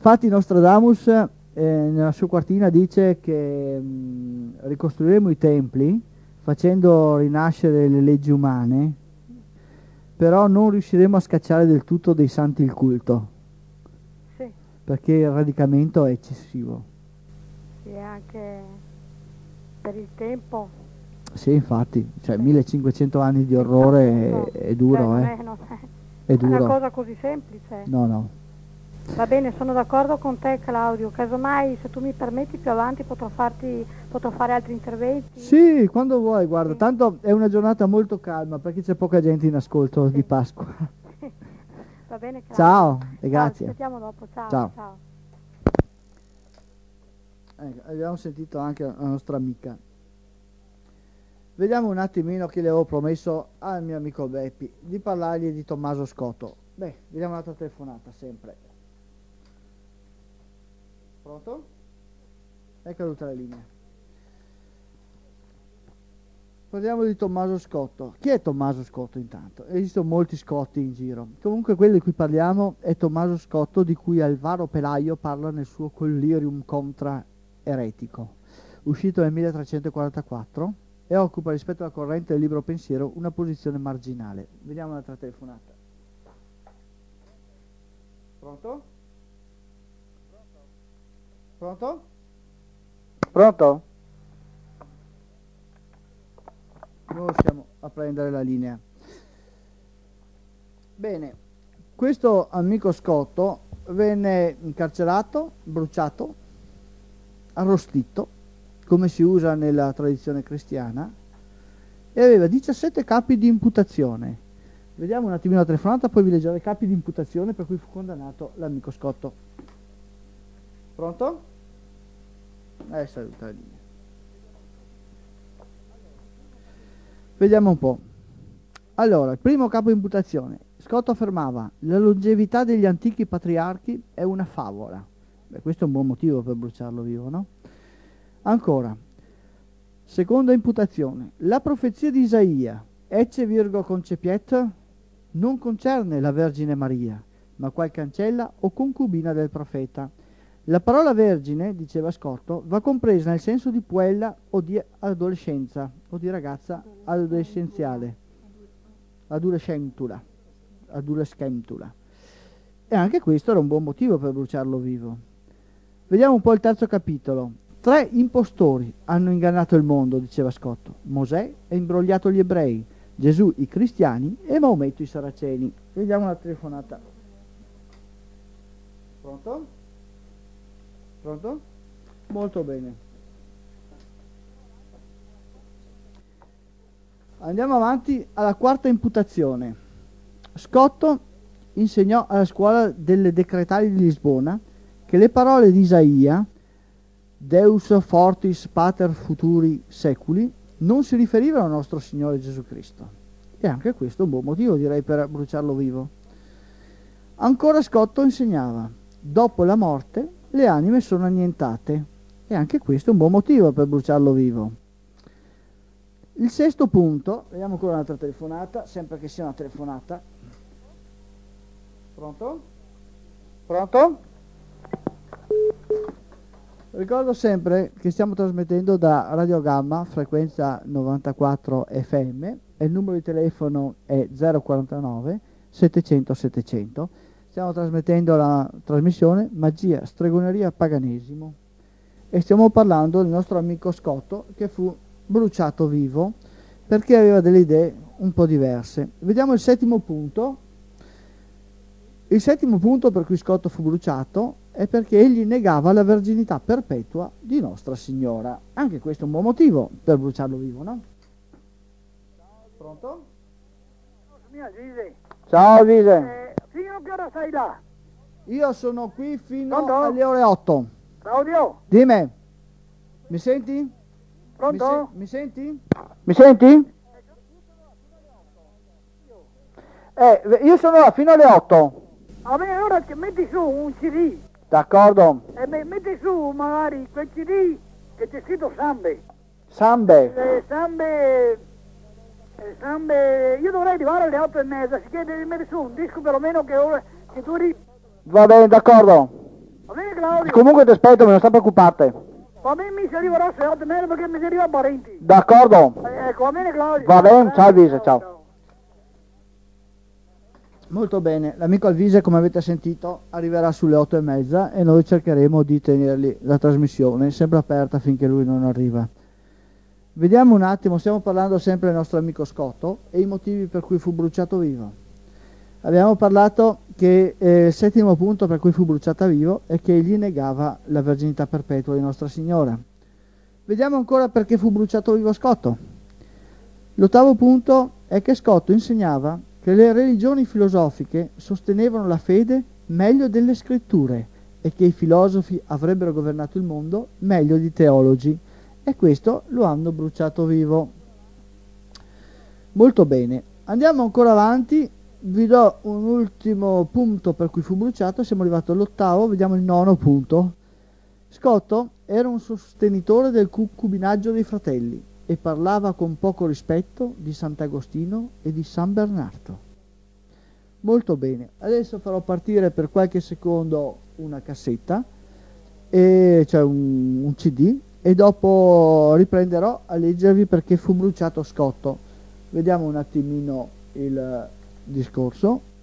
Infatti Nostradamus eh, nella sua quartina dice che mh, ricostruiremo i templi facendo rinascere le leggi umane, però non riusciremo a scacciare del tutto dei santi il culto, Sì, perché il radicamento è eccessivo. sì, anche per il tempo. Sì, infatti, cioè Sì. millecinquecento anni di orrore No, è, è duro, cioè, non eh. è, non è, È non è una duro. cosa così semplice. No, no. Va bene, sono d'accordo con te Claudio, casomai se tu mi permetti più avanti potrò farti, potrò fare altri interventi. Sì, quando vuoi, guarda, Sì. tanto è una giornata molto calma perché c'è poca gente in ascolto Sì. di Pasqua. Va bene Claudio. Ciao e Ciao, grazie. ci sentiamo dopo, ciao. Ciao. ciao. Ecco, abbiamo sentito anche la nostra amica. Vediamo un attimino che le avevo promesso al mio amico Beppi di parlargli di Tommaso Scotto. Beh, vediamo un'altra telefonata sempre. Pronto? È caduta la linea. Parliamo di Tommaso Scotto. Chi è Tommaso Scotto intanto? Esistono molti Scotti in giro. Comunque quello di cui parliamo è Tommaso Scotto, di cui Alvaro Pelaio parla nel suo Collirium contra eretico, uscito nel milletrecentoquarantaquattro, e occupa rispetto alla corrente del libero pensiero una posizione marginale. Vediamo un'altra telefonata. Pronto? Pronto? Pronto? Non riusciamo a prendere la linea. Bene, questo amico Scotto venne incarcerato, bruciato, arrostito, come si usa nella tradizione cristiana, e aveva diciassette capi di imputazione. Vediamo un attimino la telefonata, poi vi leggerò i capi di imputazione per cui fu condannato l'amico Scotto. Pronto? Eh, saluta la linea. Vediamo un po'. Allora, il primo capo di imputazione. Scotto affermava: la longevità degli antichi patriarchi è una favola. Beh, questo è un buon motivo per bruciarlo vivo, no? Ancora, seconda imputazione. La profezia di Isaia, ecce virgo concepiet, non concerne la Vergine Maria, ma qualche ancella o concubina del profeta. La parola vergine, diceva Scotto, va compresa nel senso di puella o di adolescenza, o di ragazza adolescenziale, adolescentula, adolescentula. E anche questo era un buon motivo per bruciarlo vivo. Vediamo un po' il terzo capitolo. Tre impostori hanno ingannato il mondo, diceva Scotto. Mosè ha imbrogliato gli ebrei, Gesù i cristiani e Maometto i saraceni. Vediamo una telefonata. Pronto? Pronto? Molto bene. Andiamo avanti alla quarta imputazione. Scotto insegnò alla scuola delle decretali di Lisbona che le parole di Isaia, Deus fortis pater futuri seculi, non si riferivano al nostro Signore Gesù Cristo. E anche questo è un buon motivo, direi, per bruciarlo vivo. Ancora Scotto insegnava: dopo la morte le anime sono annientate. E anche questo è un buon motivo per bruciarlo vivo. Il sesto punto, vediamo ancora un'altra telefonata, sempre che sia una telefonata. Pronto? Pronto? Ricordo sempre che stiamo trasmettendo da Radio Gamma, frequenza novantaquattro F M, e il numero di telefono è zero quarantanove settecento settecento. Stiamo trasmettendo la trasmissione Magia, Stregoneria, Paganesimo, e stiamo parlando del nostro amico Scotto, che fu bruciato vivo perché aveva delle idee un po' diverse. Vediamo il settimo punto. Il settimo punto per cui Scotto fu bruciato è perché egli negava la verginità perpetua di Nostra Signora. Anche questo è un buon motivo per bruciarlo vivo, no? Pronto? Ciao Vise. Eh, fino a che ora stai là? Io sono qui fino Pronto? alle ore otto. Claudio? Dimmi, mi senti? Pronto? Mi, se- mi senti? Mi senti? Eh, io sono là fino alle otto. Va bene, allora che metti su un C D D'accordo. e me- metti su magari quel C D che c'è scritto Sambe. Sambe. Eh, Sambe... eh, Sambe... Io dovrei arrivare alle otto e mezza, si chiede di mettere su un disco perlomeno che, ora, che duri... Va bene, d'accordo. Va bene Claudio? Comunque ti aspetto, non sta preoccupate. Va bene, mi si arriverà alle otto e mezza perché mi si arriva a parenti. D'accordo. Eh, ecco, va bene Claudio? Va bene, ciao Alvise, ciao. ciao. ciao. Molto bene, l'amico Alvise, come avete sentito, arriverà sulle otto e mezza e noi cercheremo di tenergli la trasmissione sempre aperta finché lui non arriva. Vediamo un attimo, stiamo parlando sempre del nostro amico Scotto e i motivi per cui fu bruciato vivo. Abbiamo parlato che eh, il settimo punto per cui fu bruciata vivo è che egli negava la verginità perpetua di Nostra Signora. Vediamo ancora perché fu bruciato vivo Scotto. L'ottavo punto è che Scotto insegnava che le religioni filosofiche sostenevano la fede meglio delle scritture e che i filosofi avrebbero governato il mondo meglio di teologi, e questo lo hanno bruciato vivo. Molto bene, andiamo ancora avanti, vi do un ultimo punto per cui fu bruciato, siamo arrivati all'ottavo, vediamo il nono punto. Scotto era un sostenitore del concubinaggio dei fratelli e parlava con poco rispetto di Sant'Agostino e di San Bernardo. Molto bene, adesso farò partire per qualche secondo una cassetta, e, cioè un, un cd, e dopo riprenderò a leggervi perché fu bruciato Scotto. Vediamo un attimino il discorso.